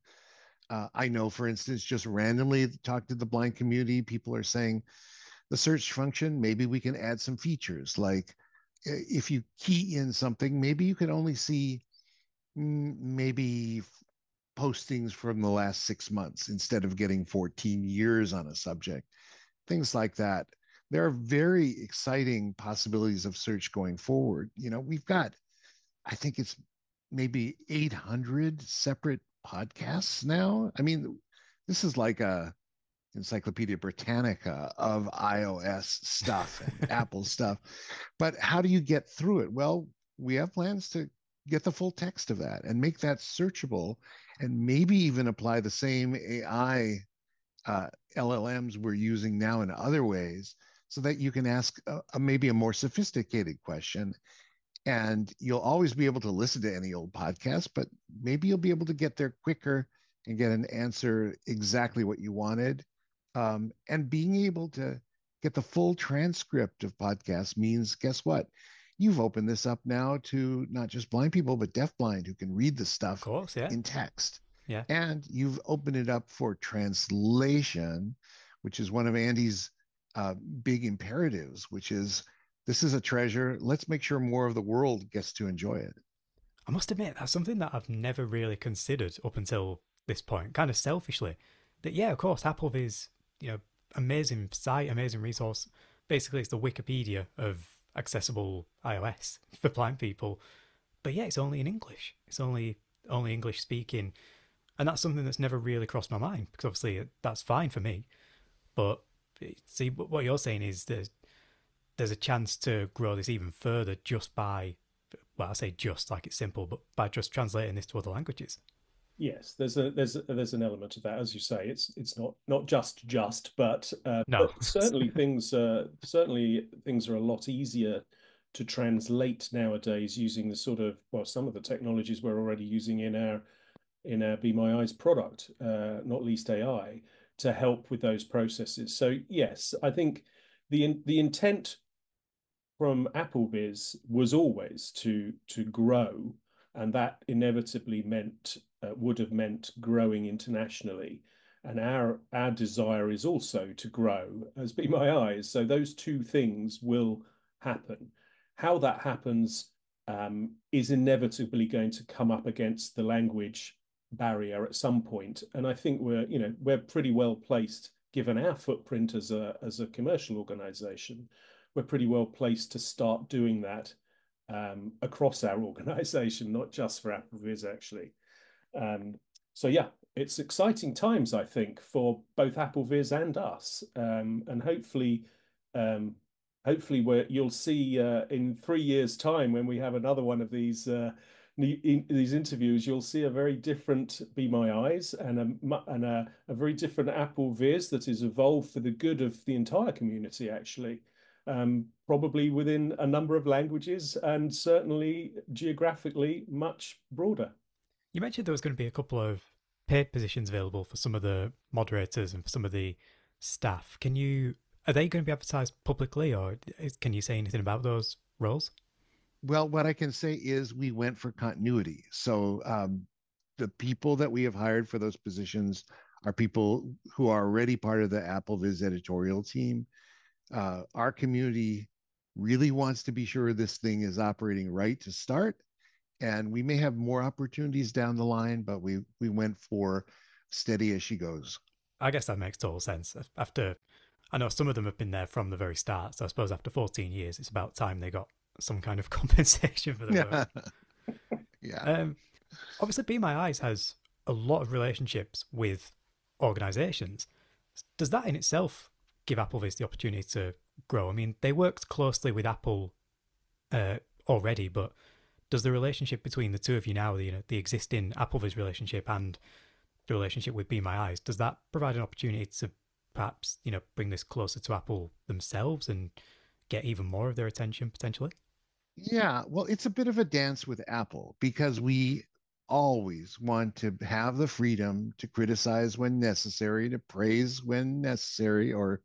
I know, for instance, just randomly talk to the blind community, people are saying the search function, maybe we can add some features. Like if you key in something, maybe you could only see maybe postings from the last 6 months instead of getting 14 years on a subject, things like that. There are very exciting possibilities of search going forward. We've got, I think it's maybe 800 separate podcasts now. I mean, this is like a Encyclopedia Britannica of iOS stuff and Apple stuff. But how do you get through it? Well, we have plans to get the full text of that and make that searchable, and maybe even apply the same AI LLMs we're using now in other ways, so that you can ask maybe a more sophisticated question, and you'll always be able to listen to any old podcast, but maybe you'll be able to get there quicker and get an answer exactly what you wanted. And being able to get the full transcript of podcasts means, guess what? You've opened this up now to not just blind people, but deafblind who can read the stuff Of course, yeah. in text. Yeah. And you've opened it up for translation, which is one of Andy's big imperatives, which is, this is a treasure. Let's make sure more of the world gets to enjoy it. I must admit, that's something that I've never really considered up until this point, kind of selfishly. That, yeah, of course, AppleVis, amazing site, amazing resource. Basically, it's the Wikipedia of accessible iOS for blind people. But yeah, it's only in English. It's only English speaking. And that's something that's never really crossed my mind, because obviously that's fine for me. But see, what you're saying is there's a chance to grow this even further just by, well, I say just like it's simple, but by just translating this to other languages. Yes, there's an element of that, as you say. It's not just, but no, but certainly things are a lot easier to translate nowadays using the sort of, well, some of the technologies we're already using in our Be My Eyes product, not least AI, to help with those processes. So yes, I think the intent from AppleVis was always to grow, and that inevitably would have meant growing internationally. And our desire is also to grow as Be My Eyes. So those two things will happen. How that happens is inevitably going to come up against the language barrier at some point. And I think we're pretty well placed, given our footprint as a commercial organization. We're pretty well placed to start doing that across our organization, not just for AppleVis, actually. So yeah, it's exciting times, I think, for both AppleVis and us, and hopefully you'll see in 3 years' time, when we have another one of these interviews, you'll see a very different Be My Eyes and a very different AppleVis that is evolved for the good of the entire community, actually. Probably within a number of languages, and certainly geographically much broader. You mentioned there was going to be a couple of paid positions available for some of the moderators and for some of the staff. Are they going to be advertised publicly, or can you say anything about those roles? Well, what I can say is we went for continuity. So the people that we have hired for those positions are people who are already part of the AppleVis editorial team. Our community really wants to be sure this thing is operating right to start. And we may have more opportunities down the line, but we went for steady as she goes. I guess that makes total sense. I know some of them have been there from the very start, so I suppose after 14 years, it's about time they got some kind of compensation for the work. Yeah. Obviously, Be My Eyes has a lot of relationships with organisations. Does that in itself give AppleVis the opportunity to grow? I mean, they worked closely with Apple already, but does the relationship between the two of you now, the existing AppleVis relationship and the relationship with Be My Eyes, does that provide an opportunity to perhaps, bring this closer to Apple themselves and get even more of their attention potentially? Yeah, well, it's a bit of a dance with Apple, because we always want to have the freedom to criticize when necessary, to praise when necessary, or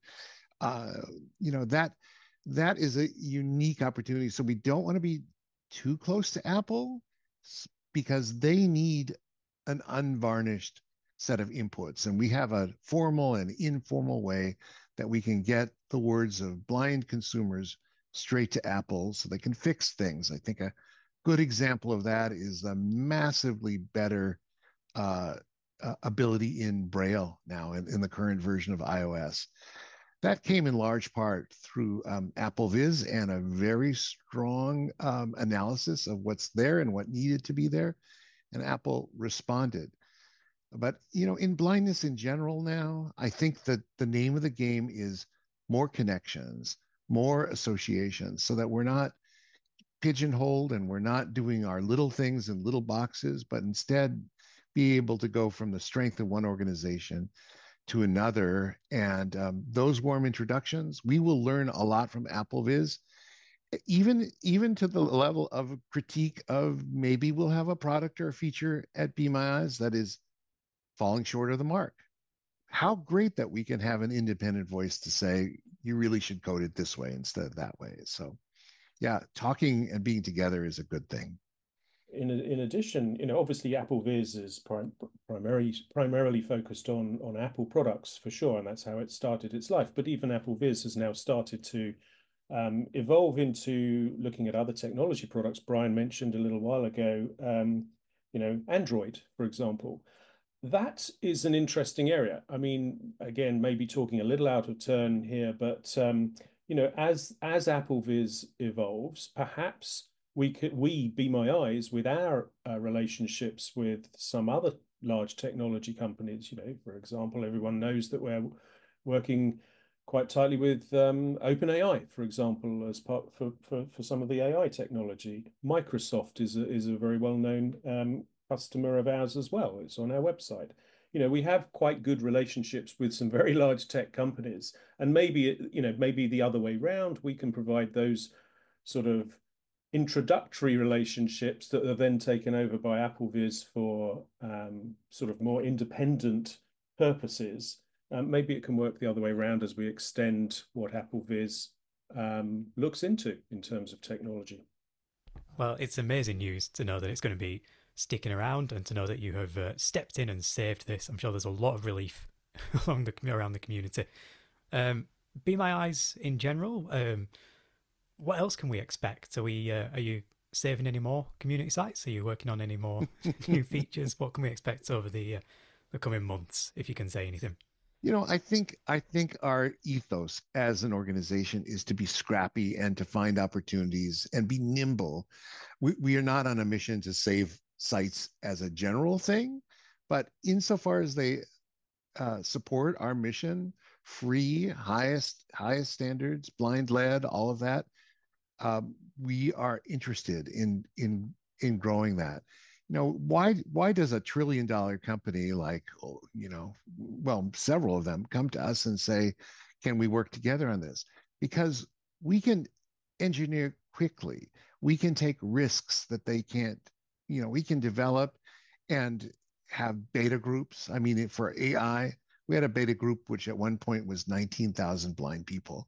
that is a unique opportunity. So we don't want to be too close to Apple, because they need an unvarnished set of inputs, and we have a formal and informal way that we can get the words of blind consumers straight to Apple so they can fix things. I think a good example of that is the massively better ability in Braille now in the current version of iOS. That came in large part through Apple Viz and a very strong analysis of what's there and what needed to be there. And Apple responded. But, in blindness in general now, I think that the name of the game is more connections, more associations, so that we're not pigeonholed and we're not doing our little things in little boxes, but instead be able to go from the strength of one organization to another. And those warm introductions, we will learn a lot from Apple Viz, even to the level of critique of maybe we'll have a product or a feature at Be My Eyes that is falling short of the mark. How great that we can have an independent voice to say, you really should code it this way instead of that way. So yeah, talking and being together is a good thing. In addition, obviously Apple Viz is primarily focused on Apple products for sure, and that's how it started its life. But even Apple Viz has now started to evolve into looking at other technology products. Brian mentioned a little while ago, Android, for example. That is an interesting area. I mean, again, maybe talking a little out of turn here, but as Apple Viz evolves, perhaps we Be My Eyes with our relationships with some other large technology companies. For example, everyone knows that we're working quite tightly with OpenAI, for example, as part for some of the AI technology. Microsoft is a very well-known customer of ours as well. It's on our website. We have quite good relationships with some very large tech companies, and maybe the other way round, we can provide those sort of introductory relationships that are then taken over by Apple Viz for sort of more independent purposes. Maybe it can work the other way around as we extend what Apple Viz looks into in terms of technology. Well, it's amazing news to know that it's going to be sticking around, and to know that you have stepped in and saved this. I'm sure there's a lot of relief around the community. Be My Eyes in general, what else can we expect? Are you saving any more community sites? Are you working on any more new features? What can we expect over the coming months, if you can say anything? I think our ethos as an organization is to be scrappy and to find opportunities and be nimble. We are not on a mission to save sites as a general thing, but insofar as they support our mission, free, highest standards, blind led, all of that, we are interested in growing that. Why does a $1 trillion company like, several of them come to us and say, can we work together on this? Because we can engineer quickly. We can take risks that they can't, we can develop and have beta groups. I mean, for AI, we had a beta group, which at one point was 19,000 blind people.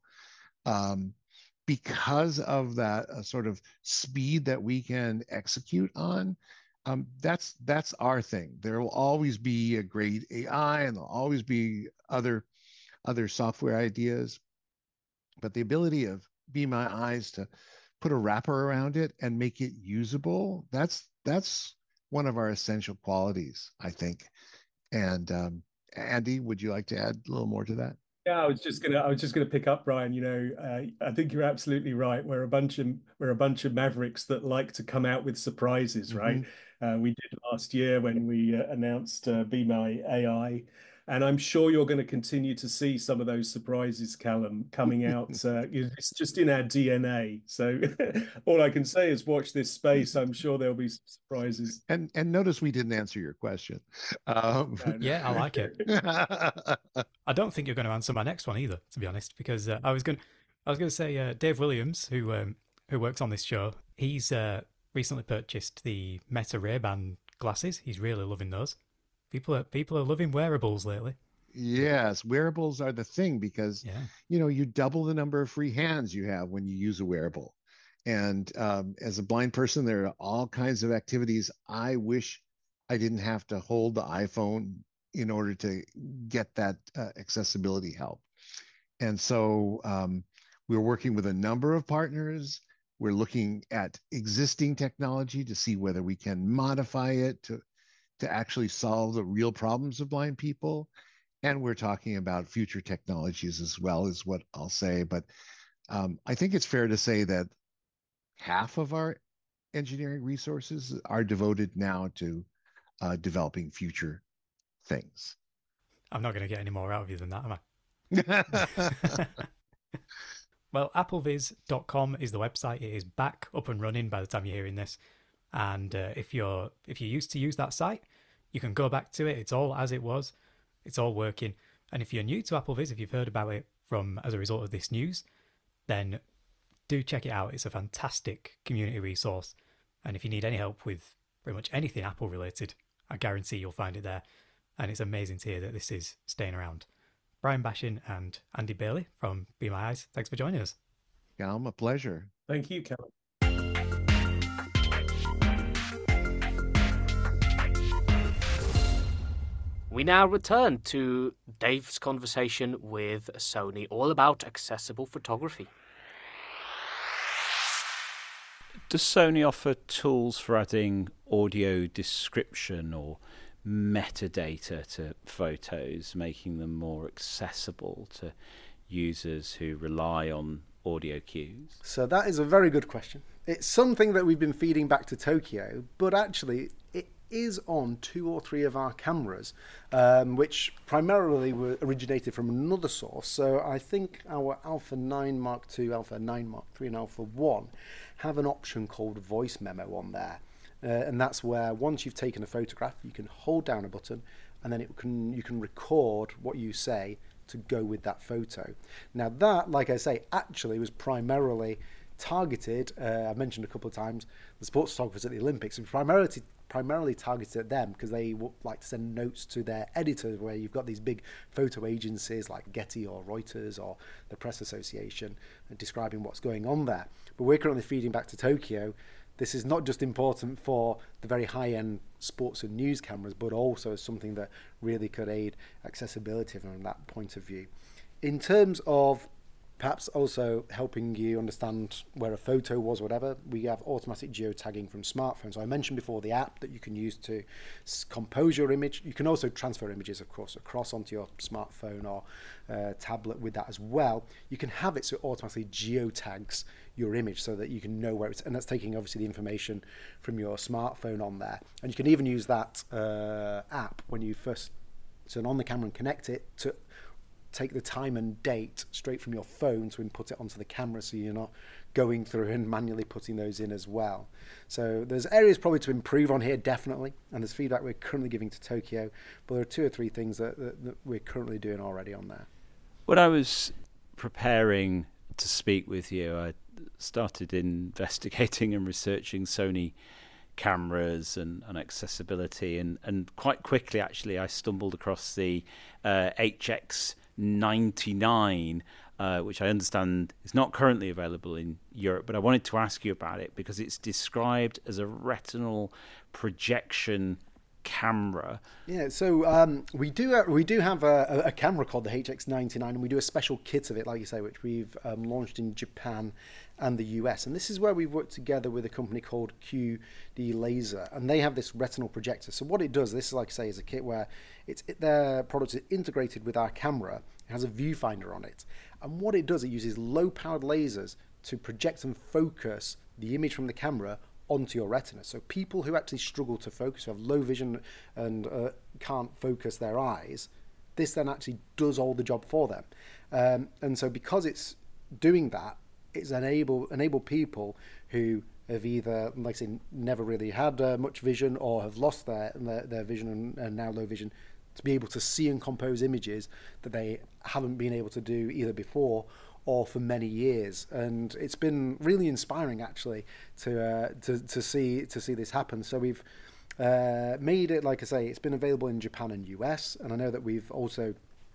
Because of that sort of speed that we can execute on, that's our thing. There will always be a great AI, and there'll always be other software ideas, but the ability of Be My Eyes to put a wrapper around it and make it usable, that's one of our essential qualities, I think. And Andy, would you like to add a little more to that? Yeah, I was just gonna pick up, Brian. I think you're absolutely right. We're a bunch of mavericks that like to come out with surprises, right? We did last year when we announced Be My AI, and I'm sure you're going to continue to see some of those surprises, Callum, coming out. It's just in our DNA. So all I can say is watch this space. I'm sure there'll be some surprises. And notice we didn't answer your question. Yeah, I like it. I don't think you're going to answer my next one either, to be honest, because I was going to say Dave Williams, who works on this show, he's recently purchased the Meta Ray-Ban glasses. He's really loving those. People are loving wearables lately. Yes, wearables are the thing because you double the number of free hands you have when you use a wearable. And as a blind person, there are all kinds of activities I wish I didn't have to hold the iPhone in order to get that accessibility help. And so we're working with a number of partners. We're looking at existing technology to see whether we can modify it to to actually solve the real problems of blind people. And we're talking about future technologies as well, is what I'll say. But I think it's fair to say that half of our engineering resources are devoted now to developing future things. I'm not going to get any more out of you than that, am I? Well, appleviz.com is the website. It is back up and running by the time you're hearing this. And if you used to use that site, you can go back to it. It's all as it was. It's all working. And if you're new to AppleViz, if you've heard about it as a result of this news, then do check it out. It's a fantastic community resource. And if you need any help with pretty much anything Apple related, I guarantee you'll find it there. And it's amazing to hear that this is staying around. Brian Bashin and Andy Bailey from Be My Eyes, thanks for joining us. Callum, a pleasure. Thank you, Callum. We now return to Dave's conversation with Sony, all about accessible photography. Does Sony offer tools for adding audio description or metadata to photos, making them more accessible to users who rely on audio cues? So that is a very good question. It's something that we've been feeding back to Tokyo, but actually it is on 2 or 3 of our cameras, which primarily were originated from another source. So I think our Alpha 9 Mark II, Alpha 9 Mark III and Alpha 1 have an option called voice memo on there. And that's where once you've taken a photograph, you can hold down a button and then you can record what you say to go with that photo. Now that, like I say, actually was primarily targeted, I mentioned a couple of times, the sports photographers at the Olympics, and primarily targeted at them because they like to send notes to their editors, where you've got these big photo agencies like Getty or Reuters or the Press Association describing what's going on there. But we're currently feeding back to Tokyo. This is not just important for the very high-end sports and news cameras, but also something that really could aid accessibility from that point of view. In terms of perhaps also helping you understand where a photo was, whatever, we have automatic geotagging from smartphones. So I mentioned before the app that you can use to compose your image. You can also transfer images, of course, across onto your smartphone or tablet with that as well. You can have it so it automatically geotags your image so that you can know where it's, and that's taking obviously the information from your smartphone on there. And you can even use that app when you first turn on the camera and connect it to take the time and date straight from your phone to input it onto the camera, so you're not going through and manually putting those in as well. So there's areas probably to improve on here, definitely, and there's feedback we're currently giving to Tokyo, but there are 2 or 3 things that we're currently doing already on there. When I was preparing to speak with you, I started investigating and researching Sony cameras and accessibility, and quite quickly actually I stumbled across the HX99, which I understand is not currently available in Europe, but I wanted to ask you about it because it's described as a retinal projection camera. Yeah, so we do have a camera called the HX99, and we do a special kit of it, like you say, which we've launched in Japan and the US. And this is where we've worked together with a company called QD Laser, and they have this retinal projector. So what it does, this is, like I say, is a kit where their product is integrated with our camera. It has a viewfinder on it, and what it does, it uses low-powered lasers to project and focus the image from the camera onto your retina. So people who actually struggle to focus, who have low vision and can't focus their eyes, this then actually does all the job for them. And so because it's doing that, it's enable people who have either, like I say, never really had much vision or have lost their vision and now low vision, to be able to see and compose images that they haven't been able to do either before or for many years. And it's been really inspiring actually to see this happen. So we've made it, like I say, it's been available in Japan and US, and I know that we've also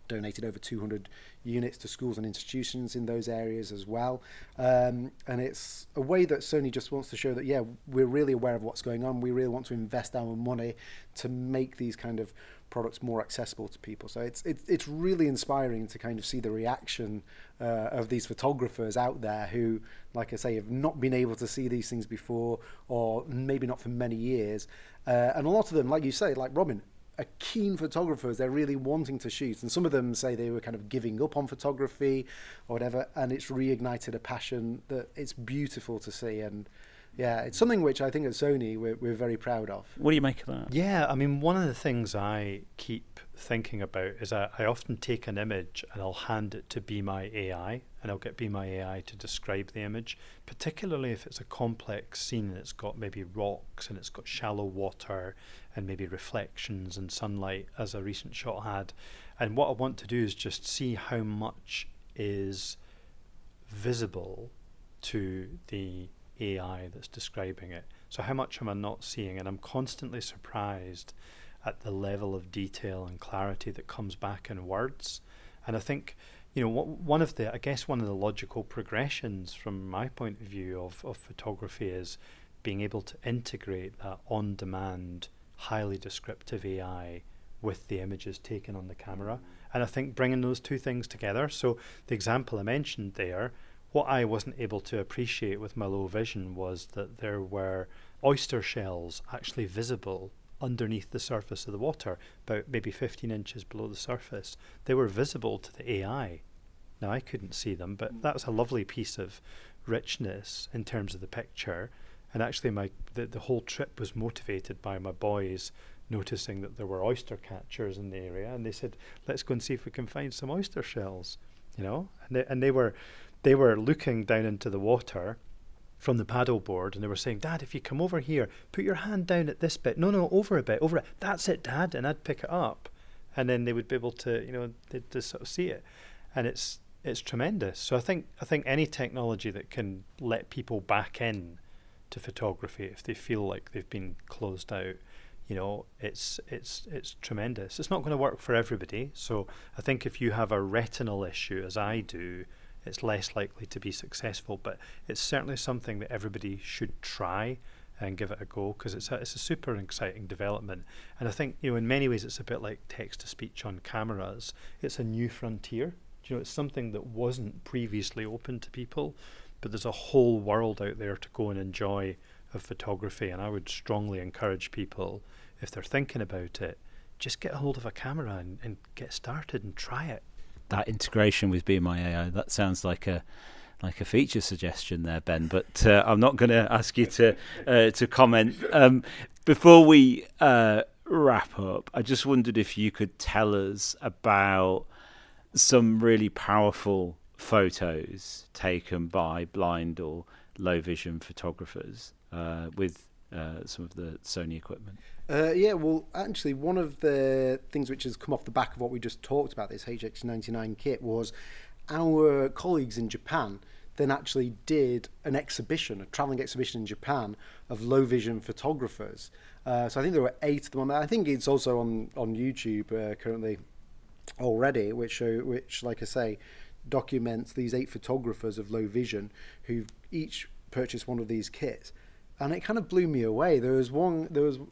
donated over 200 units to schools and institutions in those areas as well. And it's a way that Sony just wants to show that, yeah, we're really aware of what's going on. We really want to invest our money to make these kind of products more accessible to people. So it's really inspiring to kind of see the reaction of these photographers out there who, like I say, have not been able to see these things before, or maybe not for many years. And a lot of them, like you say, like Robin, are keen photographers. They're really wanting to shoot, and some of them say they were kind of giving up on photography or whatever, and it's reignited a passion that it's beautiful to see. And yeah, it's something which I think at Sony we're very proud of. What do you make of that? Yeah, I mean, one of the things I keep thinking about is I often take an image and I'll hand it to Be My AI, and I'll get Be My AI to describe the image, particularly if it's a complex scene and it's got maybe rocks and it's got shallow water and maybe reflections and sunlight, as a recent shot had. And what I want to do is just see how much is visible to the AI that's describing it. So how much am I not seeing? And I'm constantly surprised at the level of detail and clarity that comes back in words. And I think, you know, one of the logical progressions from my point of view of photography is being able to integrate that on-demand, highly descriptive AI with the images taken on the camera. And I think bringing those two things together, so the example I mentioned there, what I wasn't able to appreciate with my low vision was that there were oyster shells actually visible underneath the surface of the water, about maybe 15 inches below the surface. They were visible to the AI. Now, I couldn't see them, but that was a lovely piece of richness in terms of the picture. And actually the whole trip was motivated by my boys noticing that there were oyster catchers in the area, and they said, let's go and see if we can find some oyster shells, you know. And they were looking down into the water from the paddleboard, and they were saying, Dad, if you come over here, put your hand down at this bit. No, over a bit. That's it, Dad. And I'd pick it up, and then they would be able to, you know, they'd just sort of see it. And it's tremendous. So I think any technology that can let people back in to photography if they feel like they've been closed out, you know, it's tremendous. It's not going to work for everybody. So I think if you have a retinal issue, as I do, it's less likely to be successful, but it's certainly something that everybody should try and give it a go, because it's a super exciting development. And I think, you know, in many ways it's a bit like text-to-speech on cameras. It's a new frontier. You know, it's something that wasn't previously open to people, but there's a whole world out there to go and enjoy of photography. And I would strongly encourage people, if they're thinking about it, just get a hold of a camera and get started and try it. That integration with Be My AI, that sounds like a feature suggestion there, Ben, but I'm not going to ask you to comment. Before we wrap up, I just wondered if you could tell us about some really powerful photos taken by blind or low vision photographers with some of the Sony equipment. Yeah, well, actually, one of the things which has come off the back of what we just talked about, this HX99 kit, was our colleagues in Japan then actually did an exhibition, a travelling exhibition in Japan of low vision photographers. So I think there were 8 of them on there. I think it's also on YouTube currently already, which like I say, documents these 8 photographers of low vision who each purchased one of these kits. And it kind of blew me away. There was one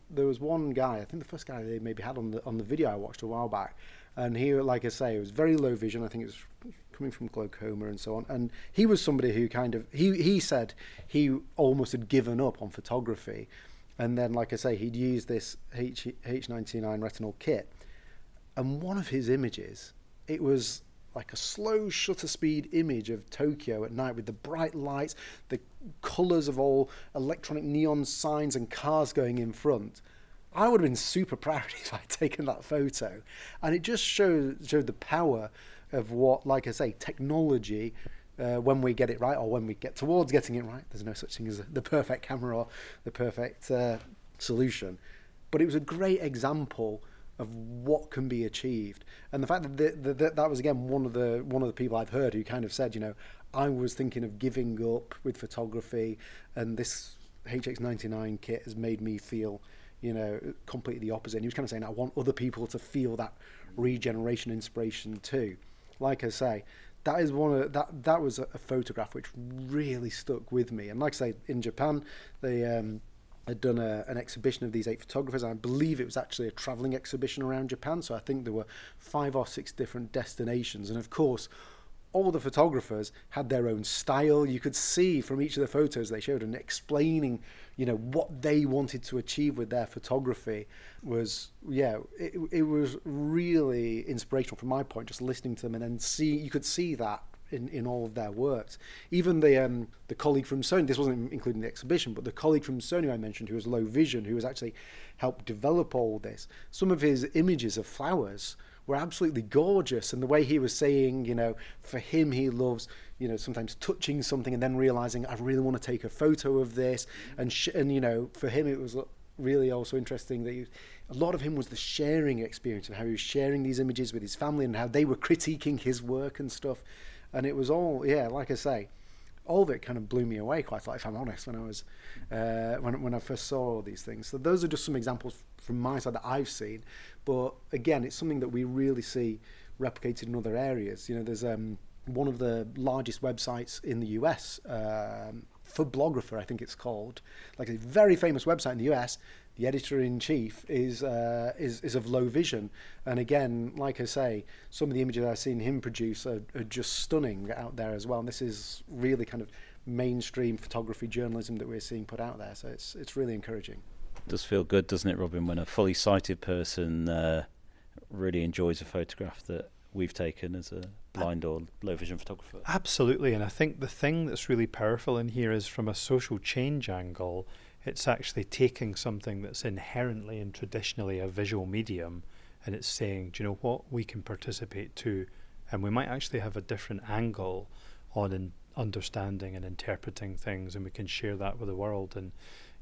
guy, I think the first guy they maybe had on the video I watched a while back, and he, like I say, it was very low vision. I think it was coming from glaucoma and so on. And he was somebody who kind of he said he almost had given up on photography, and then, like I say, he'd used this H99 retinal kit, and one of his images, it was like a slow shutter speed image of Tokyo at night with the bright lights, the colours of all electronic neon signs and cars going in front. I would have been super proud if I'd taken that photo. And it just showed the power of what, like I say, technology, when we get it right, or when we get towards getting it right. There's no such thing as the perfect camera or the perfect solution. But it was a great example of what can be achieved, and the fact that was again one of the people I've heard who kind of said, you know, I was thinking of giving up with photography, and this HX99 kit has made me feel, completely the opposite. And he was kind of saying, I want other people to feel that regeneration inspiration too. Like I say, that is that was a photograph which really stuck with me. And like I say, in Japan, they had done an exhibition of these 8 photographers. And I believe it was actually a traveling exhibition around Japan. So I think there were 5 or 6 different destinations. And of course, all the photographers had their own style. You could see from each of the photos they showed and explaining, what they wanted to achieve with their photography was, it was really inspirational from my point, just listening to them, and then you could see that in all of their works. Even the colleague from Sony, this wasn't including the exhibition, but the colleague from Sony I mentioned, who was Low Vision, who has actually helped develop all this, some of his images of flowers were absolutely gorgeous. And the way he was saying, for him, he loves, sometimes touching something and then realizing, I really want to take a photo of this. And for him, it was really also interesting that a lot of him was the sharing experience of how he was sharing these images with his family and how they were critiquing his work and stuff. And it was all, like I say, all of it kind of blew me away, quite like, if I'm honest, when I was when I first saw all these things. So those are just some examples from my side that I've seen. But again, it's something that we really see replicated in other areas. There's one of the largest websites in the US, Phoblographer, I think it's called, like a very famous website in the US. The editor-in-chief is of Low Vision. And again, like I say, some of the images I've seen him produce are just stunning out there as well. And this is really kind of mainstream photography journalism that we're seeing put out there. So it's really encouraging. It does feel good, doesn't it, Robin, when a fully sighted person really enjoys a photograph that we've taken as a blind or low vision photographer. Absolutely. And I think the thing that's really powerful in here is from a social change angle, it's actually taking something that's inherently and traditionally a visual medium, and it's saying, do you know what, we can participate too, and we might actually have a different angle on understanding and interpreting things, and we can share that with the world. And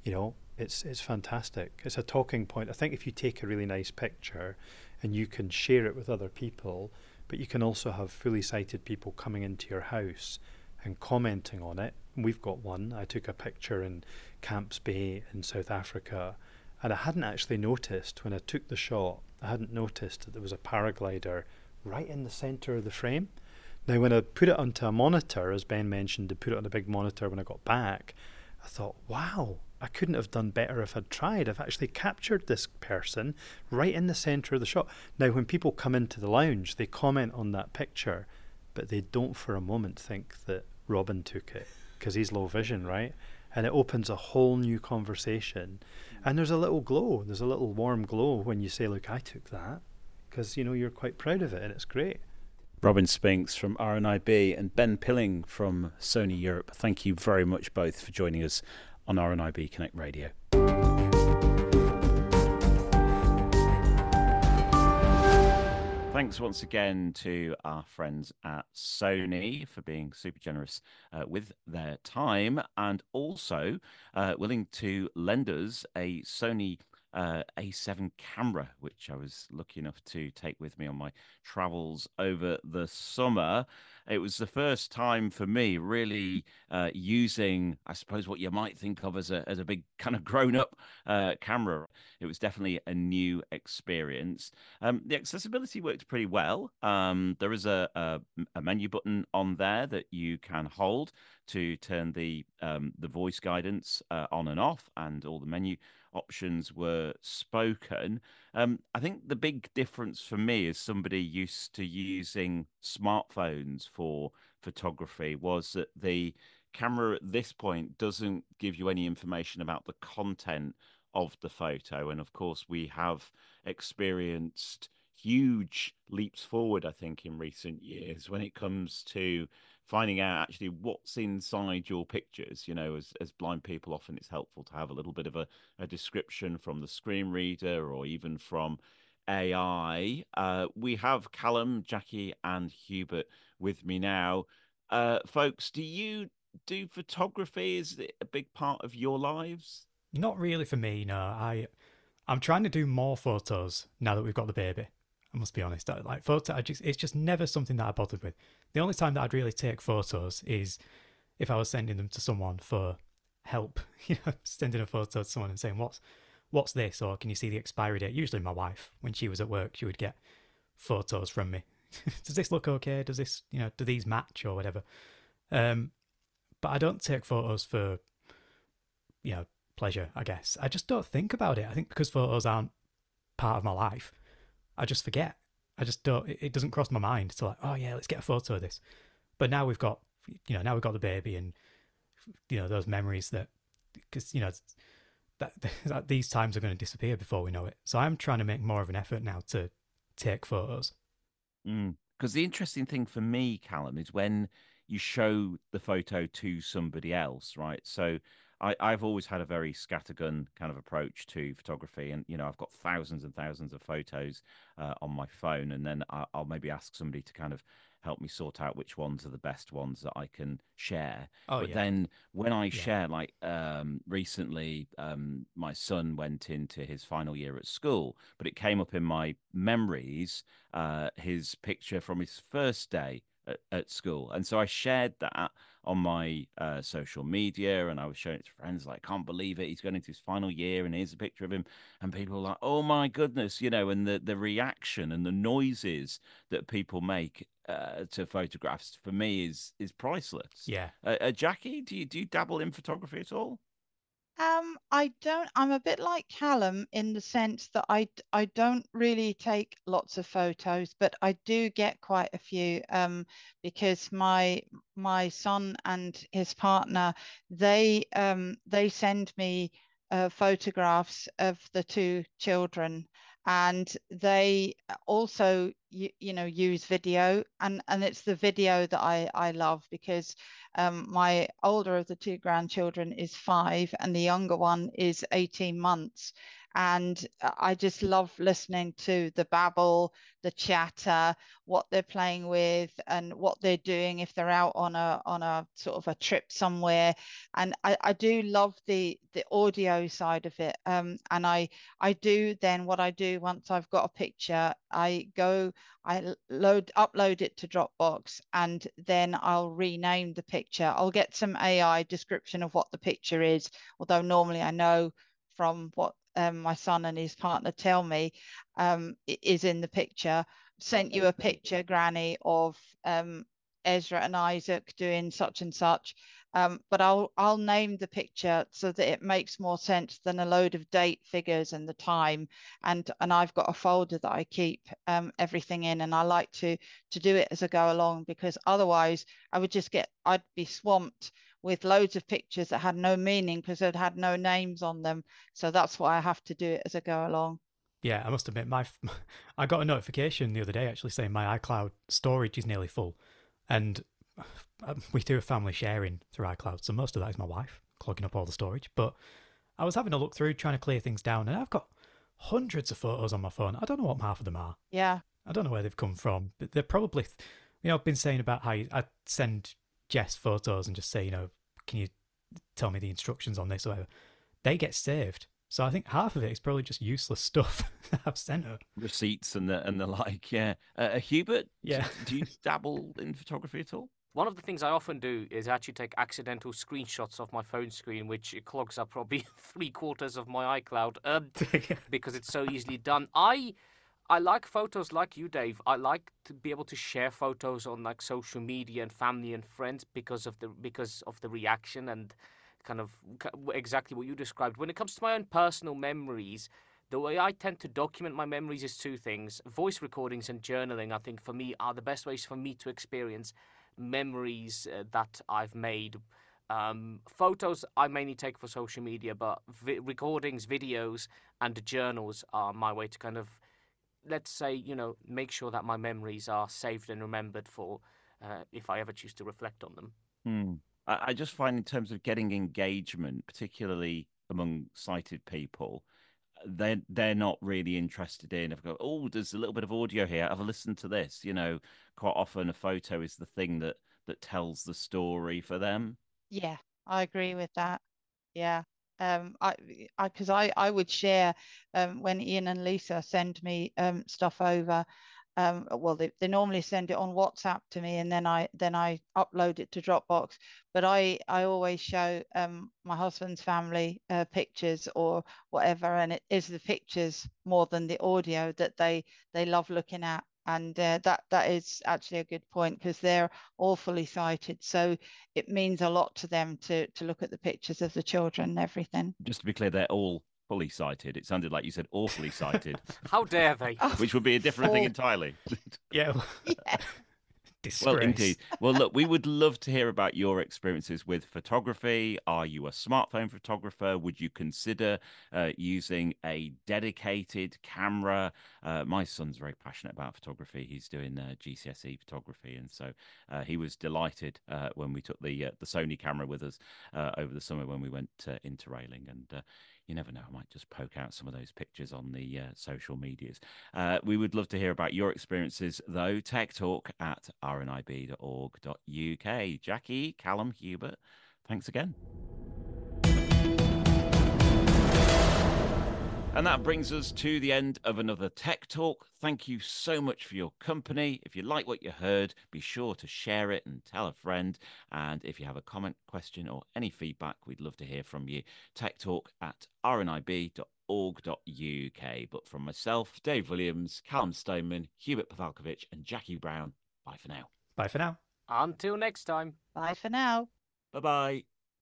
it's fantastic. It's a talking point. I think if you take a really nice picture and you can share it with other people, but you can also have fully sighted people coming into your house and commenting on it. We've got one. I took a picture in Camps Bay in South Africa, and I hadn't actually noticed when I took the shot, I hadn't noticed that there was a paraglider right in the centre of the frame. Now, when I put it onto a monitor, as Ben mentioned, to put it on a big monitor when I got back, I thought, wow, I couldn't have done better if I'd tried. I've actually captured this person right in the centre of the shot. Now, when people come into the lounge, they comment on that picture, but they don't for a moment think that Robin took it, because he's low vision, right? And it opens a whole new conversation. And there's a little glow, there's a little warm glow when you say, look, I took that, because, you're quite proud of it, and it's great. Robin Spinks from RNIB and Ben Pilling from Sony Europe, thank you very much both for joining us on RNIB Connect Radio. Thanks once again to our friends at Sony for being super generous with their time, and also willing to lend us a Sony A7 camera, which I was lucky enough to take with me on my travels over the summer. It was the first time for me really using, I suppose, what you might think of as a big kind of grown-up camera. It was definitely a new experience. The accessibility worked pretty well. There is a menu button on there that you can hold to turn the voice guidance on and off, and all the menu options were spoken. I think the big difference for me as somebody used to using smartphones for photography was that the camera at this point doesn't give you any information about the content of the photo. And of course, we have experienced huge leaps forward, I think, in recent years when it comes to finding out actually what's inside your pictures. As blind people, often it's helpful to have a little bit of a description from the screen reader or even from AI. We have Callum, Jackie, and Hubert with me now. Folks, do you do photography? Is it a big part of your lives? Not really for me, no. I'm trying to do more photos now that we've got the baby. I must be honest. It's just never something that I bothered with. The only time that I'd really take photos is if I was sending them to someone for help. Sending a photo to someone and saying, what's this? Or can you see the expiry date? Usually my wife, when she was at work, she would get photos from me. Does this look okay? Does this, do these match or whatever? But I don't take photos for, pleasure, I guess. I just don't think about it. I think because photos aren't part of my life, I just forget. I just don't, it doesn't cross my mind to like, oh yeah, let's get a photo of this. But now we've got, now we've got the baby and, those memories that, because, that these times are going to disappear before we know it. So I'm trying to make more of an effort now to take photos. Because the interesting thing for me, Callum, is when you show the photo to somebody else, right? So I've always had a very scattergun kind of approach to photography, and I've got thousands and thousands of photos on my phone, and then I'll maybe ask somebody to kind of help me sort out which ones are the best ones that I can share. Then when I share, like recently, my son went into his final year at school, but it came up in my memories, his picture from his first day at school, and so I shared that on my social media, and I was showing it to friends like, can't believe it, he's going into his final year and here's a picture of him, and people were like, oh my goodness, and the reaction and the noises that people make to photographs for me is priceless. Jackie, do you dabble in photography at all? I don't. I'm a bit like Callum in the sense that I don't really take lots of photos, but I do get quite a few because my son and his partner, they send me photographs of the two children, and they also use video, and it's the video that I love because my older of the two grandchildren is 5 and the younger one is 18 months. And I just love listening to the babble, the chatter, what they're playing with and what they're doing if they're out on a sort of a trip somewhere. And I do love the audio side of it. And I do then what I do once I've got a picture, I upload it to Dropbox, and then I'll rename the picture. I'll get some AI description of what the picture is, although normally I know from what my son and his partner tell me is in the picture. Sent you a picture, Granny, of Ezra and Isaac doing such and such. But I'll name the picture so that it makes more sense than a load of date figures and the time. And I've got a folder that I keep everything in, and I like to do it as I go along, because otherwise I'd be swamped with loads of pictures that had no meaning because it had no names on them. So that's why I have to do it as I go along. Yeah, I must admit, I got a notification the other day actually saying my iCloud storage is nearly full, and we do a family sharing through iCloud, so most of that is my wife clogging up all the storage. But I was having a look through, trying to clear things down, and I've got hundreds of photos on my phone. I don't know what half of them are. Yeah. I don't know where they've come from, but they're probably, I've been saying about how I send Jess photos and just say, can you tell me the instructions on this or whatever. They get saved. So I think half of it is probably just useless stuff that I've sent her. Receipts and the like, yeah. Hubert, yeah. Do you dabble in photography at all? One of the things I often do is actually take accidental screenshots of my phone screen, which clogs up probably 3/4 of my iCloud because it's so easily done. I like photos like you, Dave. I like to be able to share photos on like social media and family and friends because of the reaction and kind of exactly what you described. When it comes to my own personal memories, the way I tend to document my memories is 2 things. Voice recordings and journaling, I think, for me, are the best ways for me to experience memories that I've made. Photos I mainly take for social media, but recordings, videos, and journals are my way to kind of, let's say, make sure that my memories are saved and remembered for if I ever choose to reflect on them. I just find in terms of getting engagement, particularly among sighted people, they're not really interested in. If I go, oh, there's a little bit of audio here, have a listen to this. Quite often a photo is the thing that tells the story for them. Yeah, I agree with that. Yeah. Because I would share when Ian and Lisa send me stuff over. well, they normally send it on WhatsApp to me, and then I upload it to Dropbox. But I always show my husband's family pictures or whatever, and it is the pictures more than the audio that they love looking at. And that is actually a good point, because they're all fully sighted, so it means a lot to them to look at the pictures of the children and everything. Just to be clear, they're all fully sighted. It sounded like you said awfully sighted. How dare they? Which would be a different thing entirely. Yeah. Yeah. Disgrace. Well, indeed. Well, look, we would love to hear about your experiences with photography. Are you a smartphone photographer? Would you consider using a dedicated camera? My son's very passionate about photography. He's doing GCSE photography, and so he was delighted when we took the Sony camera with us over the summer when we went interrailing. And you never know, I might just poke out some of those pictures on the social medias. We would love to hear about your experiences, though. techtalk@rnib.org.uk. Jackie, Callum, Hubert, thanks again. And that brings us to the end of another Tech Talk. Thank you so much for your company. If you like what you heard, be sure to share it and tell a friend. And if you have a comment, question, or any feedback, we'd love to hear from you. techtalk@rnib.org.uk. But from myself, Dave Williams, Callum Stoneman, Hubert Pawlowski, and Jackie Brown, bye for now. Bye for now. Until next time. Bye for now. Bye-bye.